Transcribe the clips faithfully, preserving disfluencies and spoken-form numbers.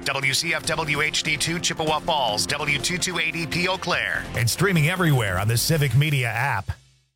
W C F W H D two Chippewa Falls, W two two eight E P Eau Claire, and streaming everywhere on the Civic Media app.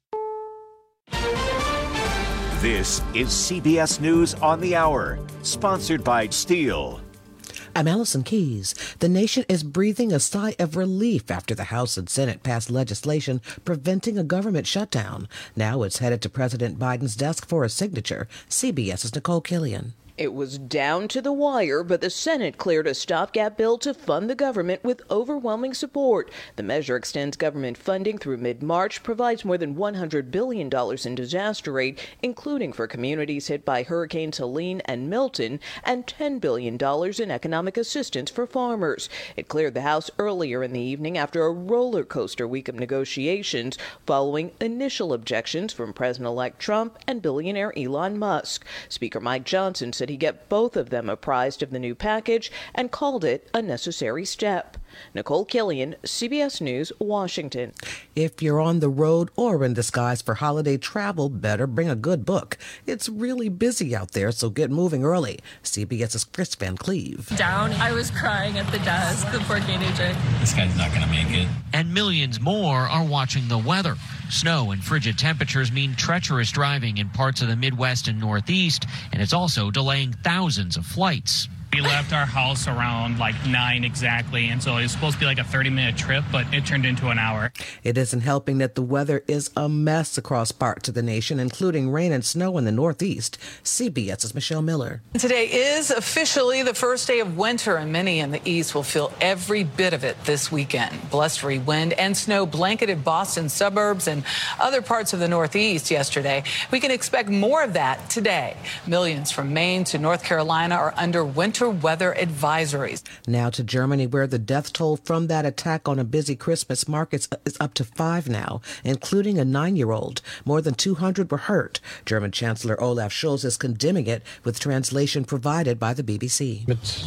This is C B S News on the Hour, sponsored by Steel. I'm Allison Keyes. The nation is breathing a sigh of relief after the House and Senate passed legislation preventing a government shutdown. Now it's headed to President Biden's desk for a signature. CBS's Nicole Killian. It was down to the wire, but the Senate cleared a stopgap bill to fund the government with overwhelming support. The measure extends government funding through mid-March, provides more than one hundred billion dollars in disaster aid, including for communities hit by Hurricanes Helene and Milton, and ten billion dollars in economic assistance for farmers. It cleared the House earlier in the evening after a roller coaster week of negotiations, following initial objections from President-elect Trump and billionaire Elon Musk. Speaker Mike Johnson said he get both of them apprised of the new package and called it a necessary step. Nicole Killian, C B S News, Washington. If you're on the road or in disguise for holiday travel, better bring a good book. It's really busy out there, so get moving early. CBS's Chris Van Cleve. Down, I was crying at the desk, the poor gate agent. This guy's not going to make it. And millions more are watching the weather. Snow and frigid temperatures mean treacherous driving in parts of the Midwest and Northeast, and it's also delaying thousands of flights. We left our house around like nine exactly, and so it was supposed to be like a thirty-minute trip, but it turned into an hour. It isn't helping that the weather is a mess across parts of the nation, including rain and snow in the Northeast. CBS's Michelle Miller. Today is officially the first day of winter, and many in the East will feel every bit of it this weekend. Blustery wind and snow blanketed Boston suburbs and other parts of the Northeast yesterday. We can expect more of that today. Millions from Maine to North Carolina are under winter weather advisories. Now to Germany, where the death toll from that attack on a busy Christmas market is up to five now, including a nine-year-old. More than two hundred were hurt. German Chancellor Olaf Scholz is condemning it, with translation provided by the B B C.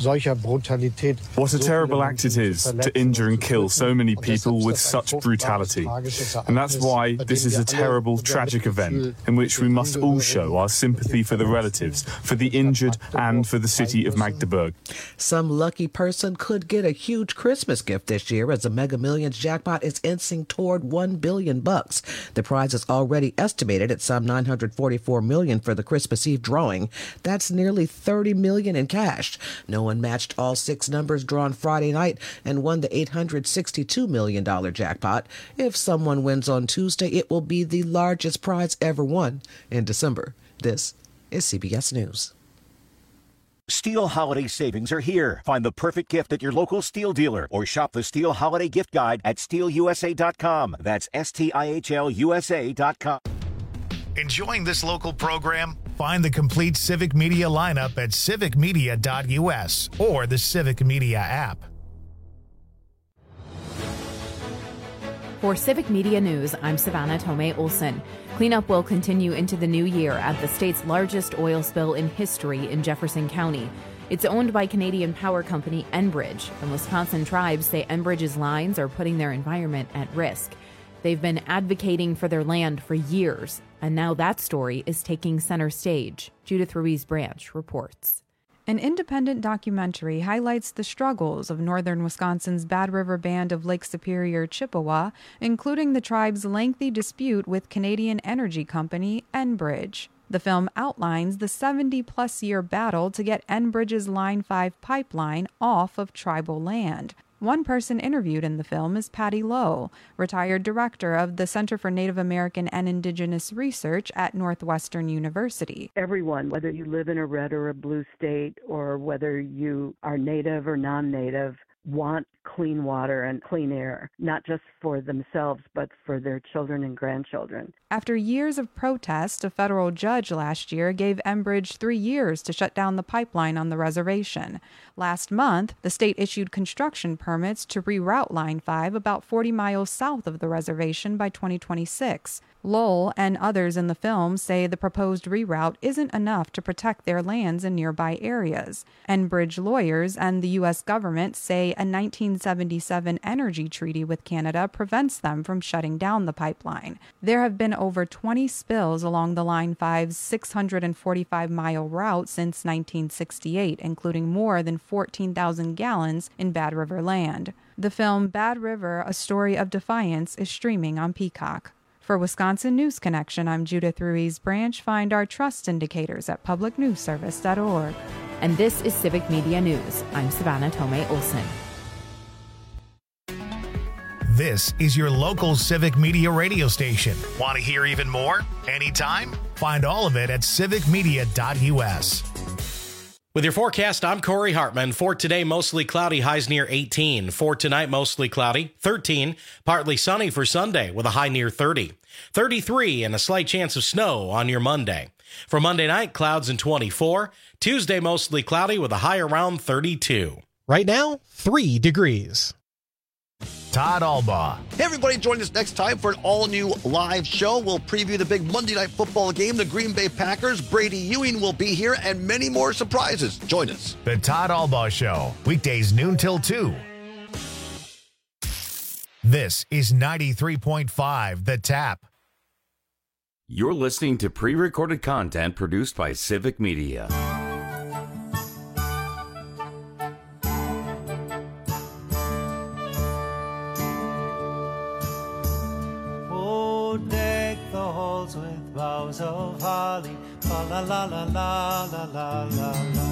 What a terrible act it is to injure and kill so many people with such brutality. And that's why this is a terrible, tragic event in which we must all show our sympathy for the relatives, for the injured, and for the city of Magdeburg. Some lucky person could get a huge Christmas gift this year as the Mega Millions jackpot is inching toward one billion bucks. The prize is already estimated at some nine hundred forty-four million for the Christmas Eve drawing. That's nearly thirty million in cash. No one matched all six numbers drawn Friday night and won the eight hundred sixty-two million dollars jackpot. If someone wins on Tuesday, it will be the largest prize ever won in December. This is C B S News. Steel holiday savings are here. Find the perfect gift at your local Steel dealer or shop the Steel Holiday Gift Guide at steel u s a dot com. That's S T I H L U S A dot com. Enjoying this local program? Find the complete Civic Media lineup at civic media dot u s or the Civic Media app. For Civic Media News, I'm Savannah Tomei Olson. Cleanup will continue into the new year at the state's largest oil spill in history in Jefferson County. It's owned by Canadian power company Enbridge, and Wisconsin tribes say Enbridge's lines are putting their environment at risk. They've been advocating for their land for years, and now that story is taking center stage. Judith Ruiz Branch reports. An independent documentary highlights the struggles of northern Wisconsin's Bad River Band of Lake Superior, Chippewa, including the tribe's lengthy dispute with Canadian energy company Enbridge. The film outlines the seventy-plus year battle to get Enbridge's Line five pipeline off of tribal land. One person interviewed in the film is Patty Lowe, retired director of the Center for Native American and Indigenous Research at Northwestern University. Everyone, whether you live in a red or a blue state, or whether you are native or non-native, want clean water and clean air, not just for themselves, but for their children and grandchildren. After years of protest, a federal judge last year gave Enbridge three years to shut down the pipeline on the reservation. Last month, the state issued construction permits to reroute Line five about forty miles south of the reservation by twenty twenty-six. Lowell and others in the film say the proposed reroute isn't enough to protect their lands in nearby areas. Enbridge lawyers and the U S government say say a nineteen seventy-seven energy treaty with Canada prevents them from shutting down the pipeline. There have been over twenty spills along the Line five's six hundred forty-five mile route since nineteen sixty-eight, including more than fourteen thousand gallons in Bad River land. The film Bad River, A Story of Defiance is streaming on Peacock. For Wisconsin News Connection, I'm Judith Ruiz Branch. Find our trust indicators at public news service dot org. And this is Civic Media News. I'm Savannah Tomei Olson. This is your local Civic Media radio station. Want to hear even more? Anytime? Find all of it at civic media dot u s. With your forecast, I'm Corey Hartman. For today, mostly cloudy, highs near eighteen. For tonight, mostly cloudy, thirteen. Partly sunny for Sunday with a high near thirty. thirty-three and a slight chance of snow on your Monday. For Monday night, clouds and twenty-four. Tuesday, mostly cloudy with a high around thirty-two. Right now, three degrees. Todd Albaugh. Hey, everybody, join us next time for an all-new live show. We'll preview the big Monday Night Football game, the Green Bay Packers. Brady Ewing will be here, and many more surprises. Join us. The Todd Albaugh Show, weekdays noon till two. This is ninety-three point five The Tap. You're listening to pre-recorded content produced by Civic Media. Deck the halls with boughs of holly, fa la la la la la la la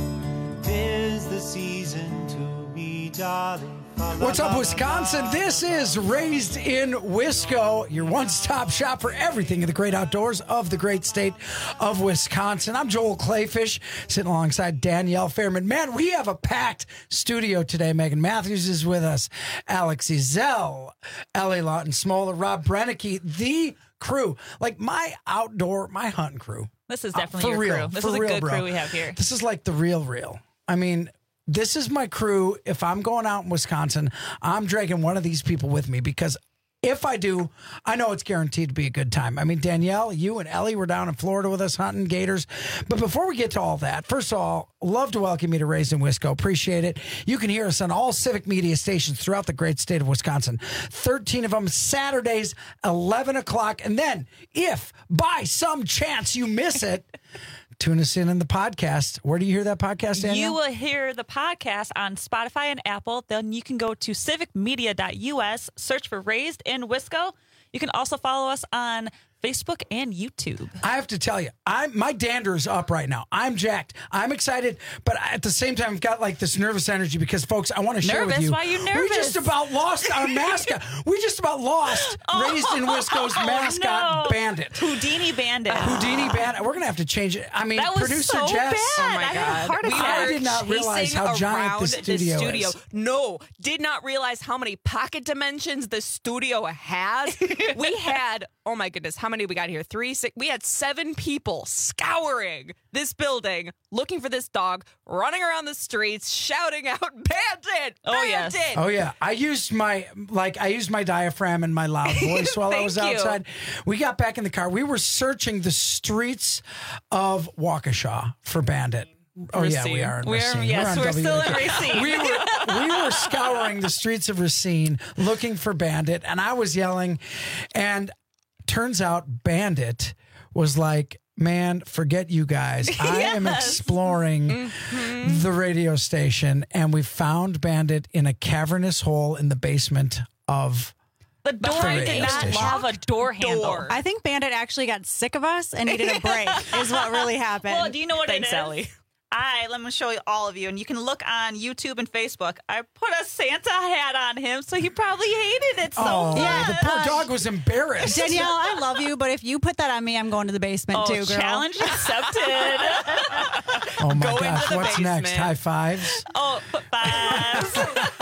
la. 'Tis the season to be jolly. What's up, Wisconsin? This is Raised in Wisco, your one-stop shop for everything in the great outdoors of the great state of Wisconsin. I'm Joel Clayfish, sitting alongside Danielle Fairman. Man, we have a packed studio today. Megan Matthews is with us, Alex Ezell, Ellie Lawton Smoller, Rob Brennicky, the crew. Like my outdoor, my hunting crew. This is definitely uh, your real, crew. This for is a real, good bro. crew we have here. This is like the real, real. I mean, this is my crew. If I'm going out in Wisconsin, I'm dragging one of these people with me because if I do, I know it's guaranteed to be a good time. I mean, Danielle, you and Ellie were down in Florida with us hunting gators. But before we get to all that, first of all, love to welcome you to Raised in Wisco. Appreciate it. You can hear us on all Civic Media stations throughout the great state of Wisconsin. thirteen of them Saturdays, eleven o'clock. And then if by some chance you miss it, tune us in in the podcast. Where do you hear that podcast, Danielle? You will hear the podcast on Spotify and Apple. Then you can go to civic media dot u s, search for Raised in Wisco. You can also follow us on Facebook and YouTube. I have to tell you, I'm my dander is up right now. I'm jacked. I'm excited, but at the same time, I've got like this nervous energy because, folks, I want to share nervous? with you. Why are you nervous? We just about lost our mascot. We just about lost oh, Raised in Wisco's mascot, no. Bandit. Houdini Bandit. Houdini Bandit. We're gonna have to change it. I mean, that was producer so Jess. Bad. Oh my I god! We I did not realize how giant the studio, the studio is. No, did not realize how many pocket dimensions the studio has. We had, oh my goodness, how many we got here? Three, six. We had seven people scouring this building, looking for this dog, running around the streets, shouting out, "Bandit! Oh Bandit!" yes. Oh yeah. I used my like I used my diaphragm and my loud voice while I was Thank you. outside. We got back in the car. We were searching the streets of Waukesha for Bandit. Oh Racine. yeah, we are in We're, Racine. yes, we're, we're on still W. in Racine. We were we were scouring the streets of Racine looking for Bandit, and I was yelling, and turns out Bandit was like, man, forget you guys. I am Yes. exploring Mhm. the radio station, and we found Bandit in a cavernous hole in the basement of The door the radio did not station. have a door handle. Door. I think Bandit actually got sick of us and needed a break, is what really happened. Well, do you know what Thanks, it is? Ellie. I, let me show you all of you, and you can look on YouTube and Facebook. I put a Santa hat on him, so he probably hated it so Oh, much. the poor dog was embarrassed. Danielle, I love you, but if you put that on me, I'm going to the basement Oh, too, girl. challenge accepted. Oh my Go into gosh, the what's basement. next? High fives? oh, foot fives.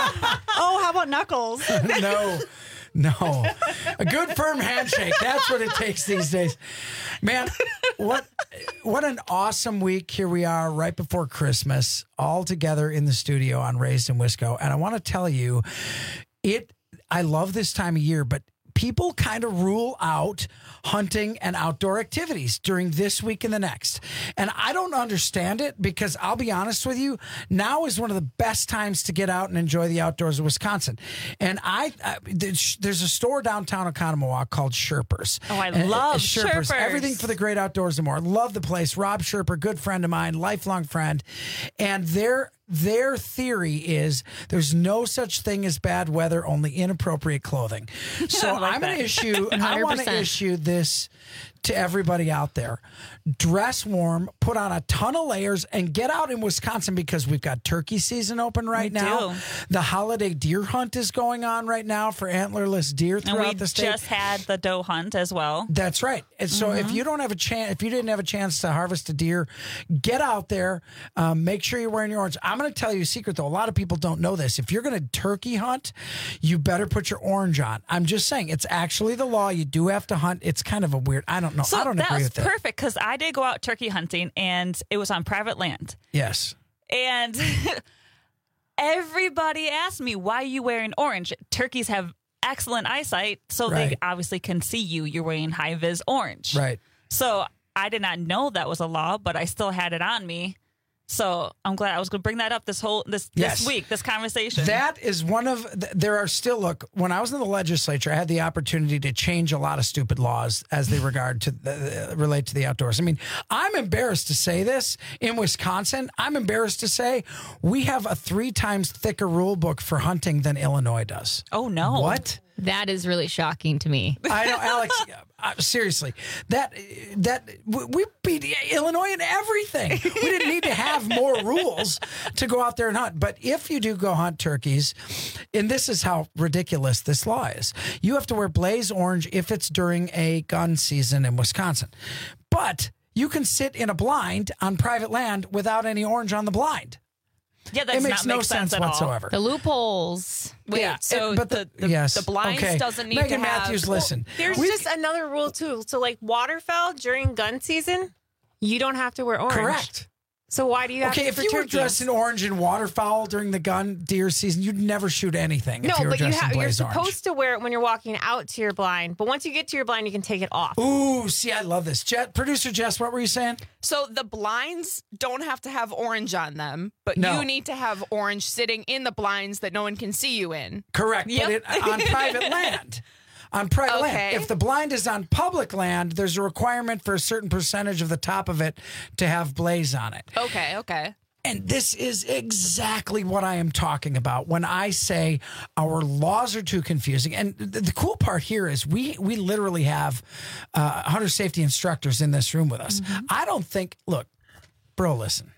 Oh, how about Knuckles? No. No. A good firm handshake. That's what it takes these days. Man, what what an awesome week. Here we are right before Christmas, all together in the studio on Raised in Wisco. And I want to tell you, it I love this time of year, but people kind of rule out hunting and outdoor activities during this week and the next. And I don't understand it because I'll be honest with you, now is one of the best times to get out and enjoy the outdoors of Wisconsin. And I, I there's a store downtown Oconomowoc called Sherpers. Oh, I and love Sherpers. Sherpers. Everything for the great outdoors and more. Love the place. Rob Sherper, good friend of mine, lifelong friend. And their Their theory is there's no such thing as bad weather, only inappropriate clothing. So I like I'm going that. to issue, I want to issue this to everybody out there. Dress warm, put on a ton of layers, and get out in Wisconsin because we've got turkey season open right We now. do. The holiday deer hunt is going on right now for antlerless deer And throughout we the state. just had the doe hunt as well. That's right. And so if you don't have a chance, if you didn't have a chance to harvest a deer, get out there. Um, make sure you're wearing your orange. I'm going to tell you a secret, though. A lot of people don't know this. If you're going to turkey hunt, you better put your orange on. I'm just saying, it's actually the law. You do have to hunt. It's kind of a weird, I don't know. So I don't that agree was with that. perfect because I did go out turkey hunting and it was on private land. Yes. And everybody asked me, why are you wearing orange? Turkeys have excellent eyesight, so they Right. obviously can see you. You're wearing high vis orange. Right. So I did not know that was a law, but I still had it on me. So I'm glad I was going to bring that up this whole this Yes. this week, this conversation. That is one of th- there are still look when I was in the legislature I had the opportunity to change a lot of stupid laws as they regard to the, uh, relate to the outdoors. I mean, I'm embarrassed to say this in Wisconsin. I'm embarrassed to say we have a three times thicker rule book for hunting than Illinois does. Oh no. What? That is really shocking to me. I know, Alex. Uh, seriously, that that we beat Illinois in everything. We didn't need to have more rules to go out there and hunt. But if you do go hunt turkeys, and this is how ridiculous this law is, you have to wear blaze orange if it's during a gun season in Wisconsin. But you can sit in a blind on private land without any orange on the blind. Yeah, that it does makes not no make sense, sense at all. whatsoever. The loopholes. Wait, Yeah, so it- but the, the- the, yes, the blinds okay. doesn't need Megan to have... Matthews, listen. There's We- just another rule too. So like waterfowl during gun season, you don't have to wear orange. Correct. So why do you have Okay, to if for you were turkeys? dressed in orange and waterfowl during the gun deer season, you'd never shoot anything. No, if you were but you dressed have in you're blaze supposed orange. to wear it when you're walking out to your blind. But once you get to your blind, you can take it off. Ooh, see, I love this. Jet, producer Jess, what were you saying? So the blinds don't have to have orange on them, but No. you need to have orange sitting in the blinds that no one can see you in. Correct, but it, on private land. On private Okay. land. If the blind is on public land, there's a requirement for a certain percentage of the top of it to have blaze on it. Okay, okay. And this is exactly what I am talking about when I say our laws are too confusing. And the, the cool part here is we we literally have uh, hunter safety instructors in this room with us. Mm-hmm. I don't think, look, bro, listen.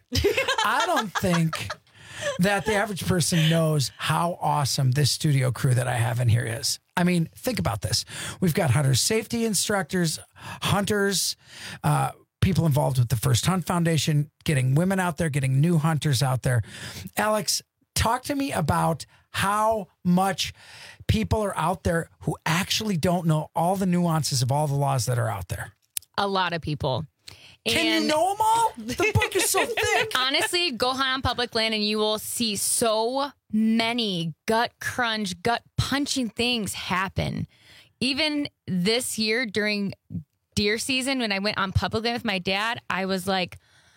I don't think that the average person knows how awesome this studio crew that I have in here is. I mean, think about this. We've got hunter safety instructors, hunters, uh, people involved with the First Hunt Foundation, getting women out there, getting new hunters out there. Alex, talk to me about how much people are out there who actually don't know all the nuances of all the laws that are out there. A lot of people. Can And you know them all? The book is so thick. honestly, go hunt on public land and you will see so many gut crunch, gut punching things happen. Even this year during deer season, when I went on public land with my dad, I was like,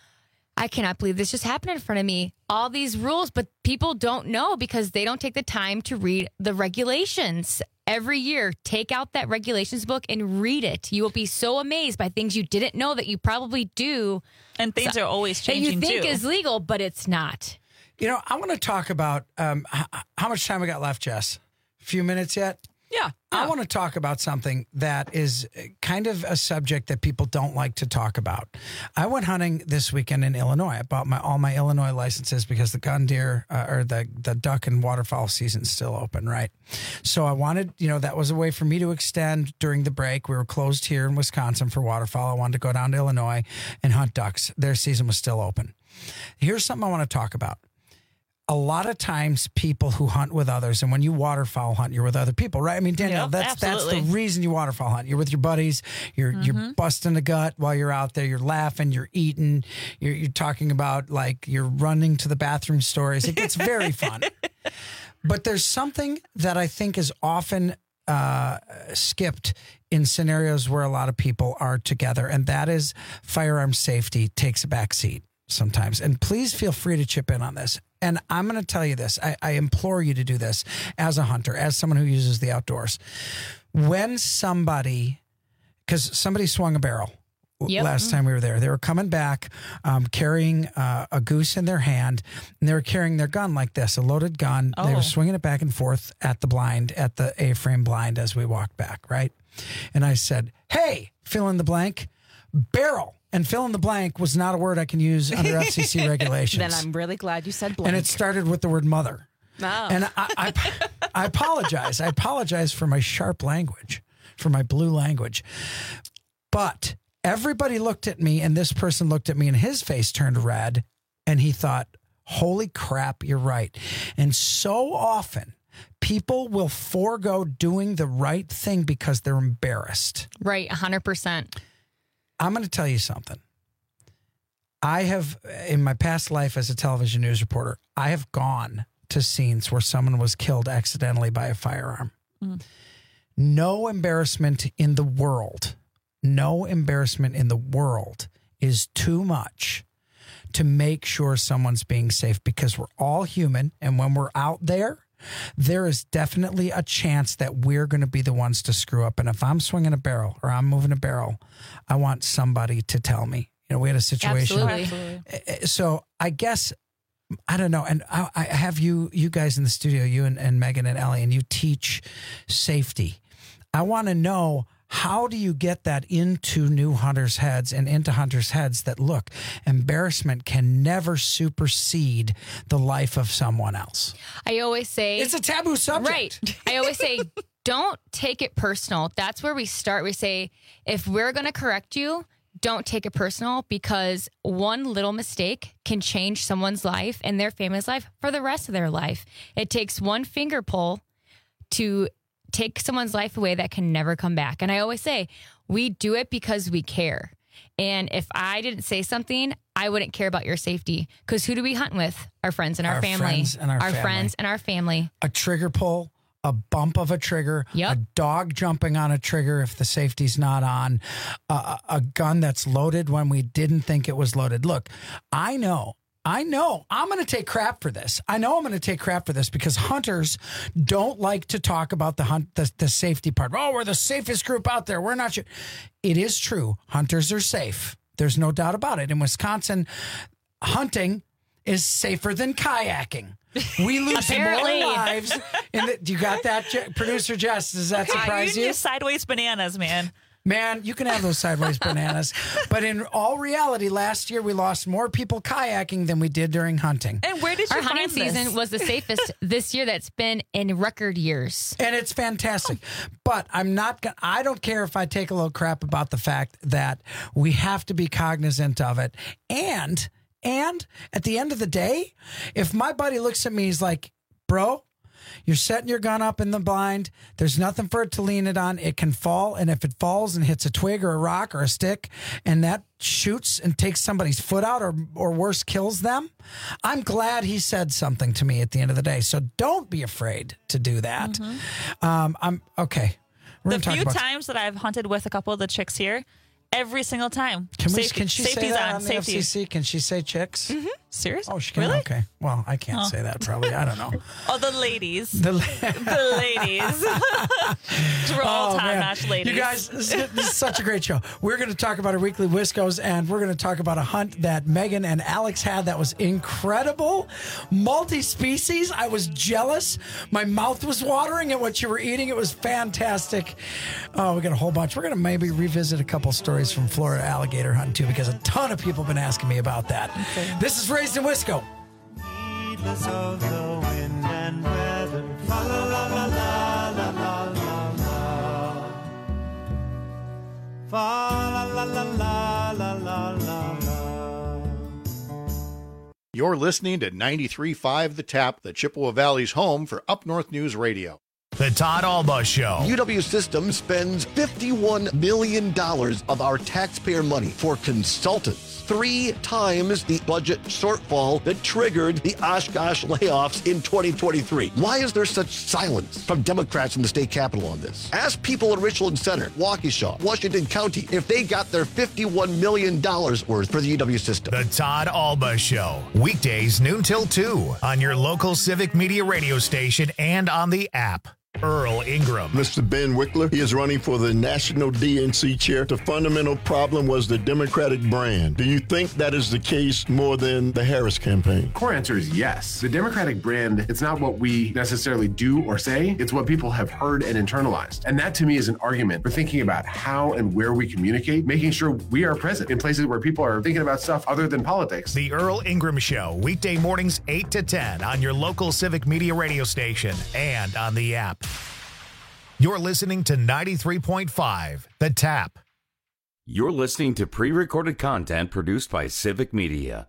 I cannot believe this just happened in front of me. All these rules, but people don't know because they don't take the time to read the regulations. Every year, take out that regulations book and read it. You will be so amazed by things you didn't know that you probably do. And things So- are always that changing you think too. is legal, but it's not. You know, I want to talk about um, h- how much time we got left, Jess. A few minutes yet? Yeah. I want to talk about something that is kind of a subject that people don't like to talk about. I went hunting this weekend in Illinois. I bought my all my Illinois licenses because the gun deer uh, or the the duck and waterfowl season's still open, right? So I wanted, you know, that was a way for me to extend during the break. We were closed here in Wisconsin for waterfowl. I wanted to go down to Illinois and hunt ducks. Their season was still open. Here's something I want to talk about. A lot of times people who hunt with others, and when you waterfowl hunt, you're with other people, right? I mean, Danielle, Yep, that's that's absolutely. the reason you waterfowl hunt. You're with your buddies, you're you're Mhm. busting the gut while you're out there, you're laughing, you're eating, you're you're talking about like you're running to the bathroom stories. It gets very fun. But there's something that I think is often uh, skipped in scenarios where a lot of people are together, and that is firearm safety takes a back seat sometimes. And please feel free to chip in on this. And I'm going to tell you this. I, I implore you to do this as a hunter, as someone who uses the outdoors. When somebody, because somebody swung a barrel Yep. last time we were there. They were coming back, um, carrying uh, a goose in their hand, and they were carrying their gun like this, a loaded gun. Oh. They were swinging it back and forth at the blind, at the A-frame blind as we walked back, right? And I said, hey, fill in the blank, barrel. And fill in the blank was not a word I can use under F C C regulations. Then I'm really glad you said blank. And it started with the word mother. Oh. And I, I, I apologize. I apologize for my sharp language, for my blue language. But everybody looked at me, and this person looked at me, and his face turned red, and he thought, holy crap, you're right. And so often, people will forego doing the right thing because they're embarrassed. Right, one hundred percent. I'm going to tell you something. I have, in my past life as a television news reporter, I have gone to scenes where someone was killed accidentally by a firearm. Mm. No embarrassment in the world, no embarrassment in the world is too much to make sure someone's being safe, because we're all human. And when we're out there, there is definitely a chance that we're going to be the ones to screw up. And if I'm swinging a barrel or I'm moving a barrel, I want somebody to tell me. You know, we had a situation. Absolutely. So I guess, I don't know. And I, I have you, you guys in the studio, you and, and Megan and Ellie, and you teach safety. I want to know, how do you get that into new hunters' heads and into hunters' heads that, look, embarrassment can never supersede the life of someone else? I always say... It's a taboo subject. Right. I always say, don't take it personal. That's where we start. We say, if we're going to correct you, don't take it personal, because one little mistake can change someone's life and their family's life for the rest of their life. It takes one finger pull to take someone's life away that can never come back. And I always say, we do it because we care. And if I didn't say something, I wouldn't care about your safety. Because who do we hunt with? Our friends and our, Our family. friends and our family. friends and our family. A trigger pull, a bump of a trigger, Yep. a dog jumping on a trigger if the safety's not on, a, a gun that's loaded when we didn't think it was loaded. Look, I know. I know I'm going to take crap for this. I know I'm going to take crap for this because hunters don't like to talk about the hunt, the, the safety part. Oh, we're the safest group out there. We're not sure. It is true. Hunters are safe. There's no doubt about it. In Wisconsin, hunting is safer than kayaking. We lose more lives. In the, you got that, Je- producer Jess? Does that surprise you? you? You sideways bananas, man. Man, you can have those sideways bananas. But in all reality, last year we lost more people kayaking than we did during hunting. And where did you Our find hunting this? season was the safest this year that's been in record years. And it's fantastic. But I'm not going to, I don't care if I take a little crap about the fact that we have to be cognizant of it. And, and at the end of the day, if my buddy looks at me, he's like, bro, you're setting your gun up in the blind. There's nothing for it to lean it on. It can fall. And if it falls and hits a twig or a rock or a stick and that shoots and takes somebody's foot out or, or worse, kills them, I'm glad he said something to me at the end of the day. So don't be afraid to do that. Mm-hmm. Um, I'm okay. We're The gonna talk few about times that I've hunted with a couple of the chicks here, every single time. Can we? Safety- Can she say safety's that on, on the safety. F C C? Can she say chicks? Mm-hmm. Seriously? Oh, she can. Really? Okay. Well, I can't Oh. say that. Probably. I don't know. Oh, the ladies. The, the ladies. We're all Oh, man. top-notch ladies. You guys, this is, this is such a great show. We're going to talk about our weekly Wiscos, and we're going to talk about a hunt that Megan and Alex had that was incredible. Multi-species. I was jealous. My mouth was watering at what you were eating. It was fantastic. Oh, we got a whole bunch. We're going to maybe revisit a couple stories from Florida alligator hunting, too, because a ton of people have been asking me about that. Okay. This is Raised in Wisco. Heedless of the wind and weather. Fa la la la la la la la la. Fa la la la la la la la la. You're listening to ninety-three point five The Tap, the Chippewa Valley's home for Up North News Radio. The Todd Alba Show. U W Systems spends fifty-one million dollars of our taxpayer money for consultants. three times the budget shortfall that triggered the Oshkosh layoffs in twenty twenty-three. Why is there such silence from Democrats in the state capitol on this? Ask people in Richland Center, Waukesha, Washington County if they got their fifty-one million dollars worth for the U W system. The Todd Alba Show, weekdays noon till two on your local Civic Media radio station and on the app. Earl Ingram. Mister Ben Wickler, he is running for the National D N C chair. The fundamental problem was the Democratic brand. Do you think that is the case more than the Harris campaign? Core answer is yes. The Democratic brand, it's not what we necessarily do or say, it's what people have heard and internalized. And that to me is an argument for thinking about how and where we communicate, making sure we are present in places where people are thinking about stuff other than politics. The Earl Ingram Show, weekday mornings eight to ten on your local Civic Media radio station and on the app. You're listening to ninety-three point five, The Tap. You're listening to pre-recorded content produced by Civic Media.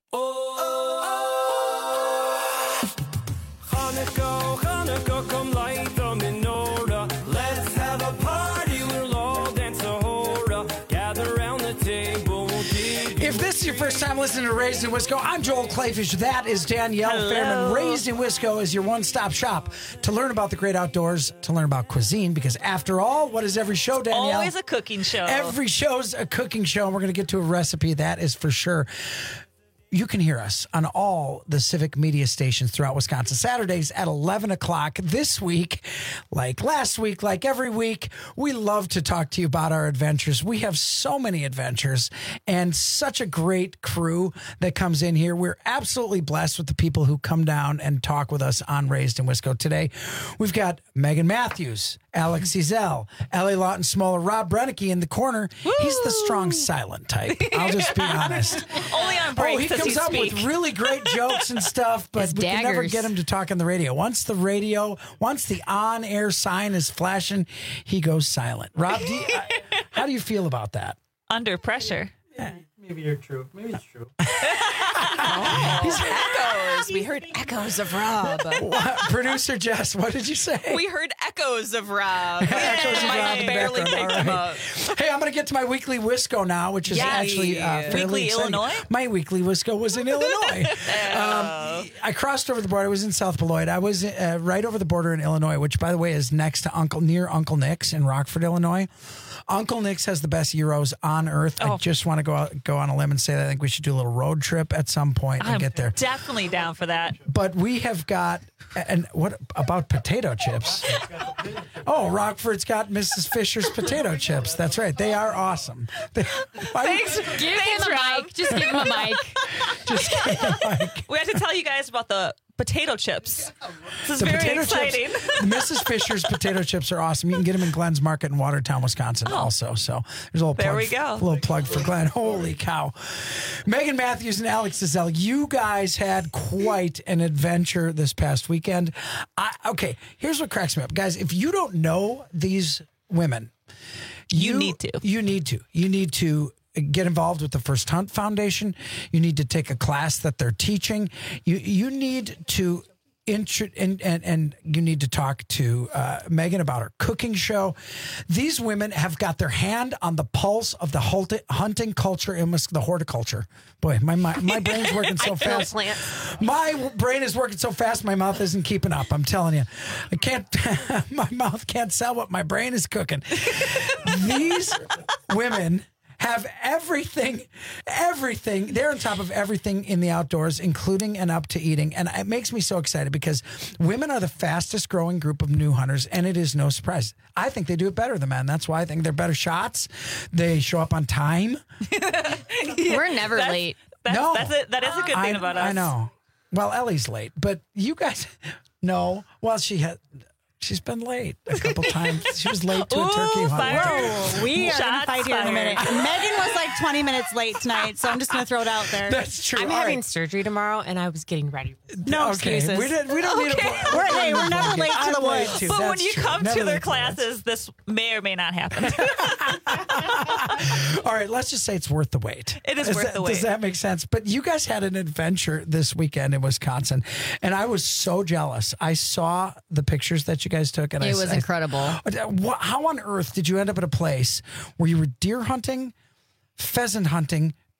Hanukkah, Hanukkah, come light the menorah. Let's have a party, we'll all dance a hora. Gather around the table. If this is your first time listening to Raised in Wisco, I'm Joel Clayfish. That is Danielle Hello. Fairman. Raised in Wisco is your one-stop shop to learn about the great outdoors, to learn about cuisine, because after all, what is every show, Danielle? Always a cooking show. Every show's a cooking show, and we're going to get to a recipe, that is for sure. You can hear us on all the Civic Media stations throughout Wisconsin. Saturdays at eleven o'clock. This week, like last week, like every week, we love to talk to you about our adventures. We have so many adventures and such a great crew that comes in here. We're absolutely blessed with the people who come down and talk with us on Raised in Wisco. Today, we've got Megan Matthews, Alex Ezel, Ellie Lawton Smoller, Rob Brennicky in the corner. Woo! He's the strong, silent type. I'll just be honest. Only on break. Oh, he comes up speak. with really great jokes and stuff, but His we can never daggers. get him to talk on the radio. Once the radio, once the on-air sign is flashing, he goes silent. Rob, do you, uh, how do you feel about that? Under pressure. Yeah, maybe you're true. Maybe it's true. Oh, echoes. We heard echoes of Rob. What? Producer Jess, what did you say? We heard echoes of Rob. Echoes of Mike Rob in the barely background. picked All him right. up. Hey, I'm going to get to my weekly Wisco now, which is Yay. actually uh, fairly Weekly exciting. Illinois? My weekly Wisco was in Illinois. um, I crossed over the border. I was in South Beloit. I was uh, right over the border in Illinois, which, by the way, is next to Uncle near Uncle Nick's in Rockford, Illinois. Uncle Nick's has the best gyros on earth. I Oh. just want to go out, go on a limb and say that I think we should do a little road trip at some point and I'm get there. definitely down for that. But we have got, and what about potato chips? Oh, Rockford's got Missus Fisher's potato chips. That's right. They are awesome. They, Thanks. Give Thanks, him a Rob. mic. Just give him a mic. Just give him a mic. We have to tell you guys about the potato chips. This is The very potato exciting. chips, Missus Fisher's potato chips are awesome. You can get them in Glenn's Market in Watertown, Wisconsin also. So there's a little There plug, we go. a little plug for Glenn. Holy cow. Megan Matthews and Alex Ezel, you guys had quite an adventure this past weekend. I, okay, here's what cracks me up. Guys, if you don't know these women, You need to. You need to. You need to get involved with the First Hunt Foundation. You need to take a class that they're teaching. You you need to intro, and, and and you need to talk to uh, Megan about her cooking show. These women have got their hand on the pulse of the hunting, hunting culture and the horticulture. Boy, my my, my brain's working so I kill fast. plants. My brain is working so fast, my mouth isn't keeping up. I'm telling you, I can't. My mouth can't sell what my brain is cooking. These women have everything, everything. They're on top of everything in the outdoors, including and up to eating. And it makes me so excited because women are the fastest growing group of new hunters, and it is no surprise. I think they do it better than men. That's why I think they're better shots. They show up on time. We're never That's- late. That's, No. that's a, that is a good thing I, about us. I know. Well, Ellie's late, but you guys, no. Well, she had. She's been late a couple times. She was late to a turkey Ooh, hunt. fire. Whoa, we are going to Shots fight here in a minute. fired. Megan was like twenty minutes late tonight, so I'm just going to throw it out there. That's true. I'm All having right. surgery tomorrow, and I was getting ready. No Okay, excuses. we, did, we don't need Okay. a. We're- hey, we're never late to I'm the late woods. too. But when That's you true. come Never to their late the woods. classes, this may or may not happen. All right, let's just say it's worth the wait. It is Does worth that- the wait. Does that make sense? But you guys had an adventure this weekend in Wisconsin, and I was so jealous. I saw the pictures that you guys took, and It I was I- incredible. What, how on earth did you end up at a place where you were deer hunting, pheasant hunting,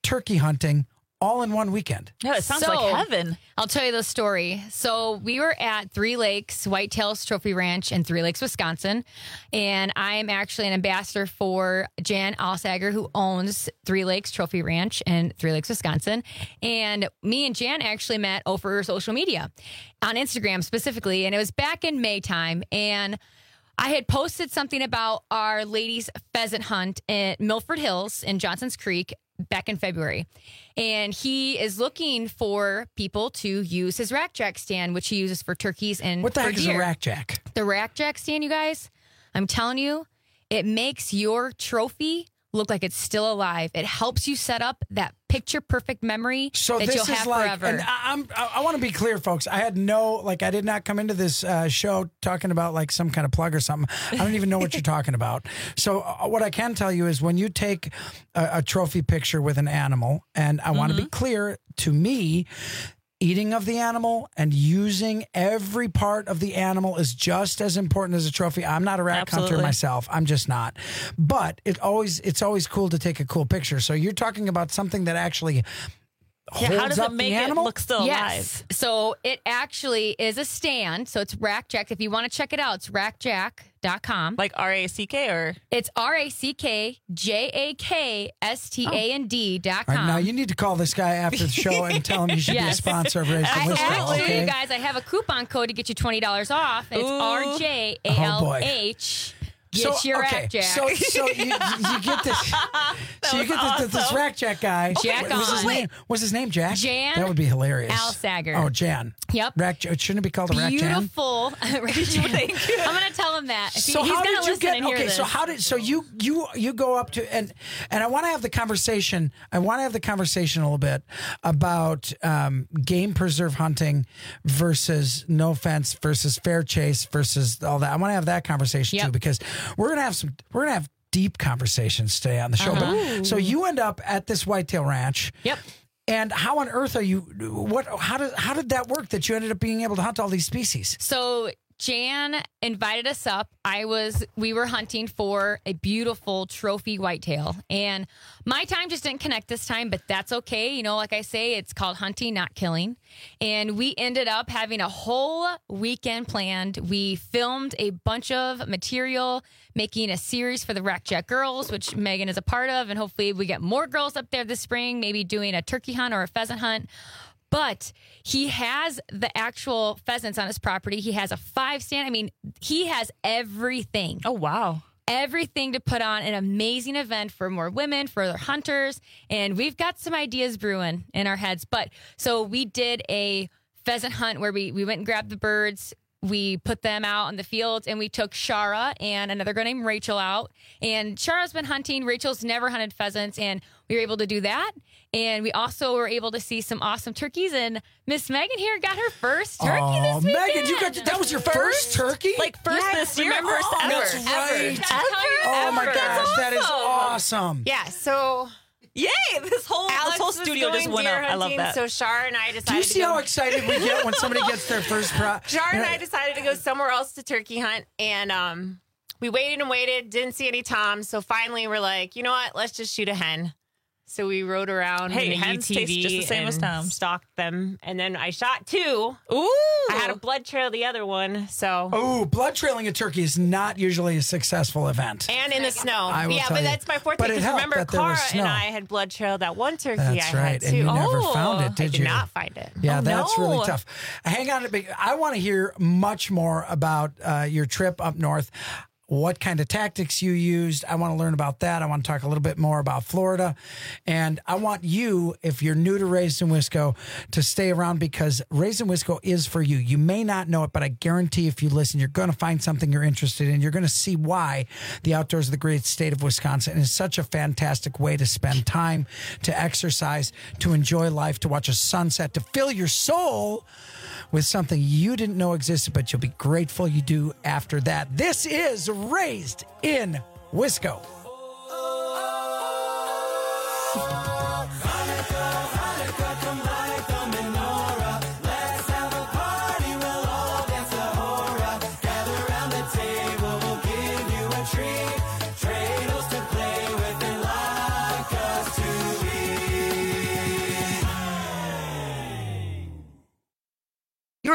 turkey hunting all in one weekend. Yeah, it sounds So, like heaven. I'll tell you the story. So we were at Three Lakes Whitetails Trophy Ranch in Three Lakes, Wisconsin. And I'm actually an ambassador for Jan Alsager, who owns Three Lakes Trophy Ranch in Three Lakes, Wisconsin. And me and Jan actually met over social media on Instagram specifically. And it was back in May time. And I had posted something about our ladies' pheasant hunt at Milford Hills in Johnson's Creek back in February. And he is looking for people to use his rack jack stand, which he uses for turkeys and What the for heck is deer. a rack jack? The rack jack stand, you guys, I'm telling you, it makes your trophy look like it's still alive. It helps you set up that picture perfect memory So that this you'll is have like, forever. and I, I'm, I, I want to be clear, folks. I had no, like, I did not come into this uh, show talking about like some kind of plug or something. I don't even know what you're talking about. So uh, what I can tell you is when you take a, a trophy picture with an animal, and I want to be clear, to me, eating of the animal and using every part of the animal is just as important as a trophy. I'm not a rack hunter Absolutely. myself. I'm just not. But it always it's always cool to take a cool picture. So you're talking about something that actually Yeah, holds how does up it make the it animal? look still yes. alive? So it actually is a stand. So it's Rack Jack. If you want to check it out, it's rack jack dot com. Like R A C K or? It's R A C K J A K S T A N D dot All com. right, now you need to call this guy after the show and tell him you should be a Yes. sponsor of Raised in I Wisco, actually, okay? you guys, I have a coupon code to get you twenty dollars off. It's Ooh. R J A L H. Get your okay, Rack Jack. So, so you, you get this. So you get this, this, this Rack Jack guy. Jack what was his on. name? Was his name Jack? Jan That would be hilarious. Alsager. Oh, Jan. Yep. Rack. It shouldn't it be called a Rack Jan? Beautiful. Rack Jan. I'm going to tell him that. If he- So he's how gonna did you listen get? and hear Okay, this. so how did? So you you you go up to and and I want to have the conversation. I want to have the conversation a little bit about um, game preserve hunting versus no fence versus fair chase versus all that. I want to have that conversation too because we're gonna have some. We're gonna have deep conversations today on the show. Uh-huh. But, so you end up at this whitetail ranch. Yep. And how on earth are you? What? How did how did that work that you ended up being able to hunt all these species? So Jan invited us up. I was, we were hunting for a beautiful trophy whitetail, and my time just didn't connect this time, but that's okay. You know, like I say, it's called hunting, not killing. And we ended up having a whole weekend planned. We filmed a bunch of material, making a series for the Rack Jack Girls, which Megan is a part of. And hopefully we get more girls up there this spring, maybe doing a turkey hunt or a pheasant hunt. But he has the actual pheasants on his property. He has a five stand. I mean, he has everything. Oh, wow. Everything to put on an amazing event for more women, for other hunters. And we've got some ideas brewing in our heads. But so we did a pheasant hunt where we, we went and grabbed the birds. We put them out in the fields, and we took Shara and another girl named Rachel out. And Shara's been hunting. Rachel's never hunted pheasants, and we were able to do that. And we also were able to see some awesome turkeys. And Miss Megan here got her first turkey Oh, this weekend. Megan, you got that was your first, turkey? Like first Yes, this year? remember? First Oh, ever. That's right. Ever. Oh my Ever. gosh, that is That's awesome. Yeah, so Yay! This whole Alex this whole was studio just going went deer up. I love hunting, that. So Shar and I decided Do you to see go, how excited we get when somebody gets their first pro? Shar You and know, I decided to go somewhere else to turkey hunt, and um, we waited and waited, didn't see any toms, so finally we're like, you know what? Let's just shoot a hen. So we rode around Hey, in a hens U T V taste just the same and as toms. stalked them, and then I shot two. Ooh! I had a blood trail the other one, so Oh, blood trailing a turkey is not usually a successful event. and in the snow. I will Yeah, tell but you. that's my fourth But thing. it Because helped remember, that there was Cara snow. and I had blood trailed that one turkey That's I right, had and too. you never oh, found it, did I did you? not find it. Yeah, Oh, that's no. really tough. Hang on a bit. I want to hear much more about uh, your trip up north. What kind of tactics you used. I want to learn about that. I want to talk a little bit more about Florida. And I want you, if you're new to Raised in Wisco, to stay around because Raised in Wisco is for you. You may not know it, but I guarantee if you listen, you're going to find something you're interested in. You're going to see why the outdoors of the great state of Wisconsin is such a fantastic way to spend time, to exercise, to enjoy life, to watch a sunset, to fill your soul with something you didn't know existed, but you'll be grateful you do after that. This is Raised in Wisco.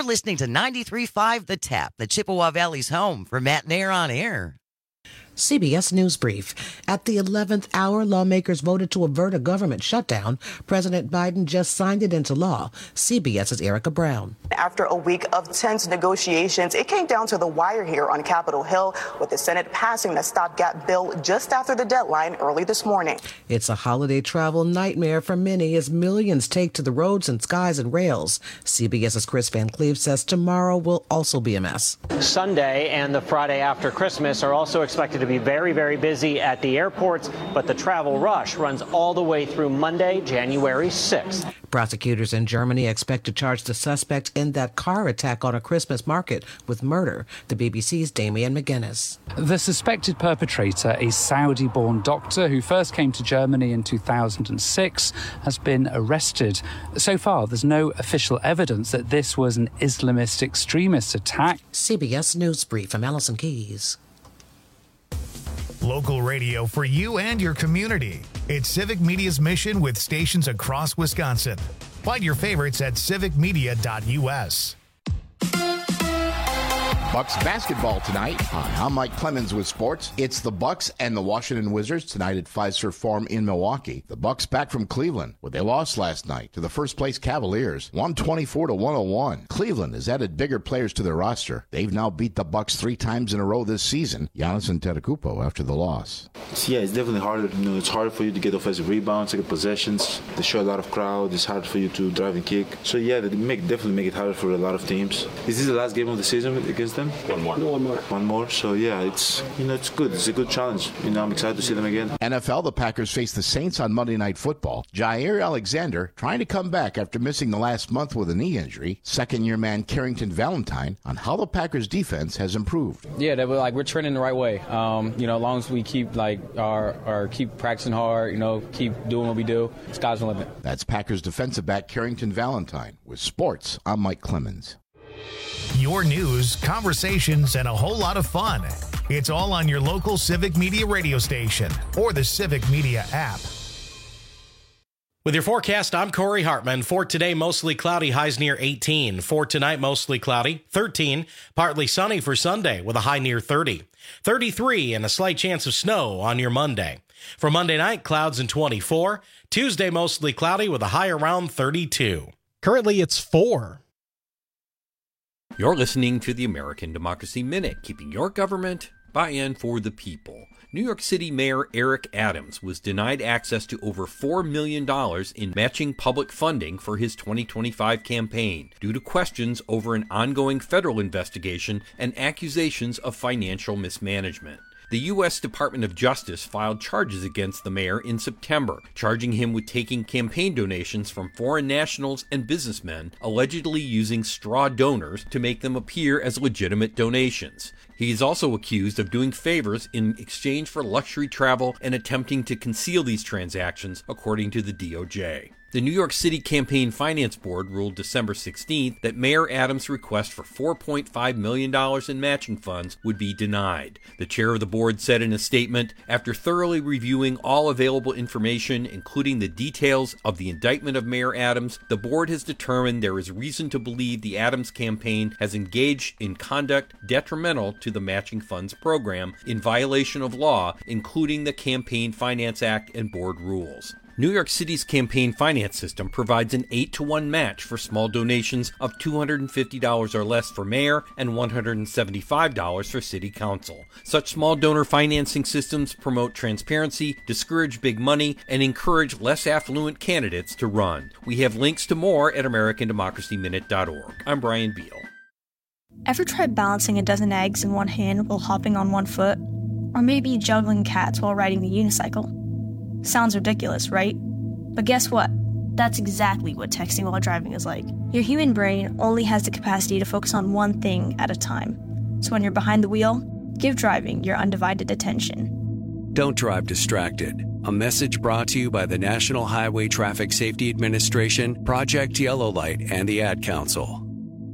You're listening to ninety-three point five The Tap, the Chippewa Valley's home for Matt Nair on Air. C B S News Brief. At the eleventh hour, lawmakers voted to avert a government shutdown. President Biden just signed it into law. CBS's Erica Brown. After a week of tense negotiations, it came down to the wire here on Capitol Hill, with the Senate passing the stopgap bill just after the deadline early this morning. It's a holiday travel nightmare for many as millions take to the roads and skies and rails. CBS's Chris Van Cleve says tomorrow will also be a mess. Sunday and the Friday after Christmas are also expected to be very, very busy at the airports, but the travel rush runs all the way through Monday, January sixth. Prosecutors in Germany expect to charge the suspect in that car attack on a Christmas market with murder. The B B C's Damian McGuinness. The suspected perpetrator, a Saudi-born doctor who first came to Germany in two thousand six, has been arrested. So far, there's no official evidence that this was an Islamist extremist attack. C B S News Brief. I'm Allison Keys. Local radio for you and your community. It's Civic Media's mission with stations across Wisconsin. Find your favorites at civic media dot u s. Bucks basketball tonight. Hi, I'm Mike Clemens with sports. It's the Bucks and the Washington Wizards tonight at Fiserv Forum in Milwaukee. The Bucks back from Cleveland, where they lost last night to the first-place Cavaliers, one twenty-four to one oh one. Cleveland has added bigger players to their roster. They've now beat the Bucks three times in a row this season. Giannis Antetokounmpo after the loss. Yeah, it's definitely harder. You know, it's hard for you to get offensive rebounds, to get possessions. They show a lot of crowd. It's hard for you to drive and kick. So yeah, they make definitely make it harder for a lot of teams. Is this the last game of the season against them? One more. One more. One more. So yeah, it's you know it's good. It's a good challenge. You know, I'm excited to see them again. N F L, the Packers face the Saints on Monday Night Football. Jair Alexander trying to come back after missing the last month with a knee injury. Second-year man Carrington Valentine on how the Packers defense has improved. Yeah, they were like we're trending the right way. Um, you know, as long as we keep like our or keep practicing hard, you know, keep doing what we do, sky's the limit. That's Packers defensive back Carrington Valentine. With sports, I'm Mike Clemens. Your news, conversations, and a whole lot of fun. It's all on your local Civic Media radio station or the Civic Media app. With your forecast, I'm Corey Hartman. For today, mostly cloudy, highs near eighteen. For tonight, mostly cloudy, thirteen. Partly sunny for Sunday with a high near thirty. thirty-three and a slight chance of snow on your Monday. For Monday night, clouds and twenty-four. Tuesday, mostly cloudy with a high around thirty-two. Currently, it's four. You're listening to the American Democracy Minute, keeping your government by and for the people. New York City Mayor Eric Adams was denied access to over four million dollars in matching public funding for his twenty twenty-five campaign due to questions over an ongoing federal investigation and accusations of financial mismanagement. The U S Department of Justice filed charges against the mayor in September, charging him with taking campaign donations from foreign nationals and businessmen, allegedly using straw donors to make them appear as legitimate donations. He is also accused of doing favors in exchange for luxury travel and attempting to conceal these transactions, according to the D O J. The New York City Campaign Finance Board ruled December sixteenth that Mayor Adams' request for four point five million dollars in matching funds would be denied. The chair of the board said in a statement, after thoroughly reviewing all available information, including the details of the indictment of Mayor Adams, the board has determined there is reason to believe the Adams campaign has engaged in conduct detrimental to the matching funds program in violation of law, including the Campaign Finance Act and board rules. New York City's campaign finance system provides an eight to one match for small donations of two hundred fifty dollars or less for mayor and one hundred seventy-five dollars for city council. Such small donor financing systems promote transparency, discourage big money, and encourage less affluent candidates to run. We have links to more at american democracy minute dot org. I'm Brian Beal. Ever tried balancing a dozen eggs in one hand while hopping on one foot? Or maybe juggling cats while riding the unicycle? Sounds ridiculous, right? But guess what? That's exactly what texting while driving is like. Your human brain only has the capacity to focus on one thing at a time. So when you're behind the wheel, give driving your undivided attention. Don't drive distracted. A message brought to you by the National Highway Traffic Safety Administration, Project Yellow Light, and the Ad Council.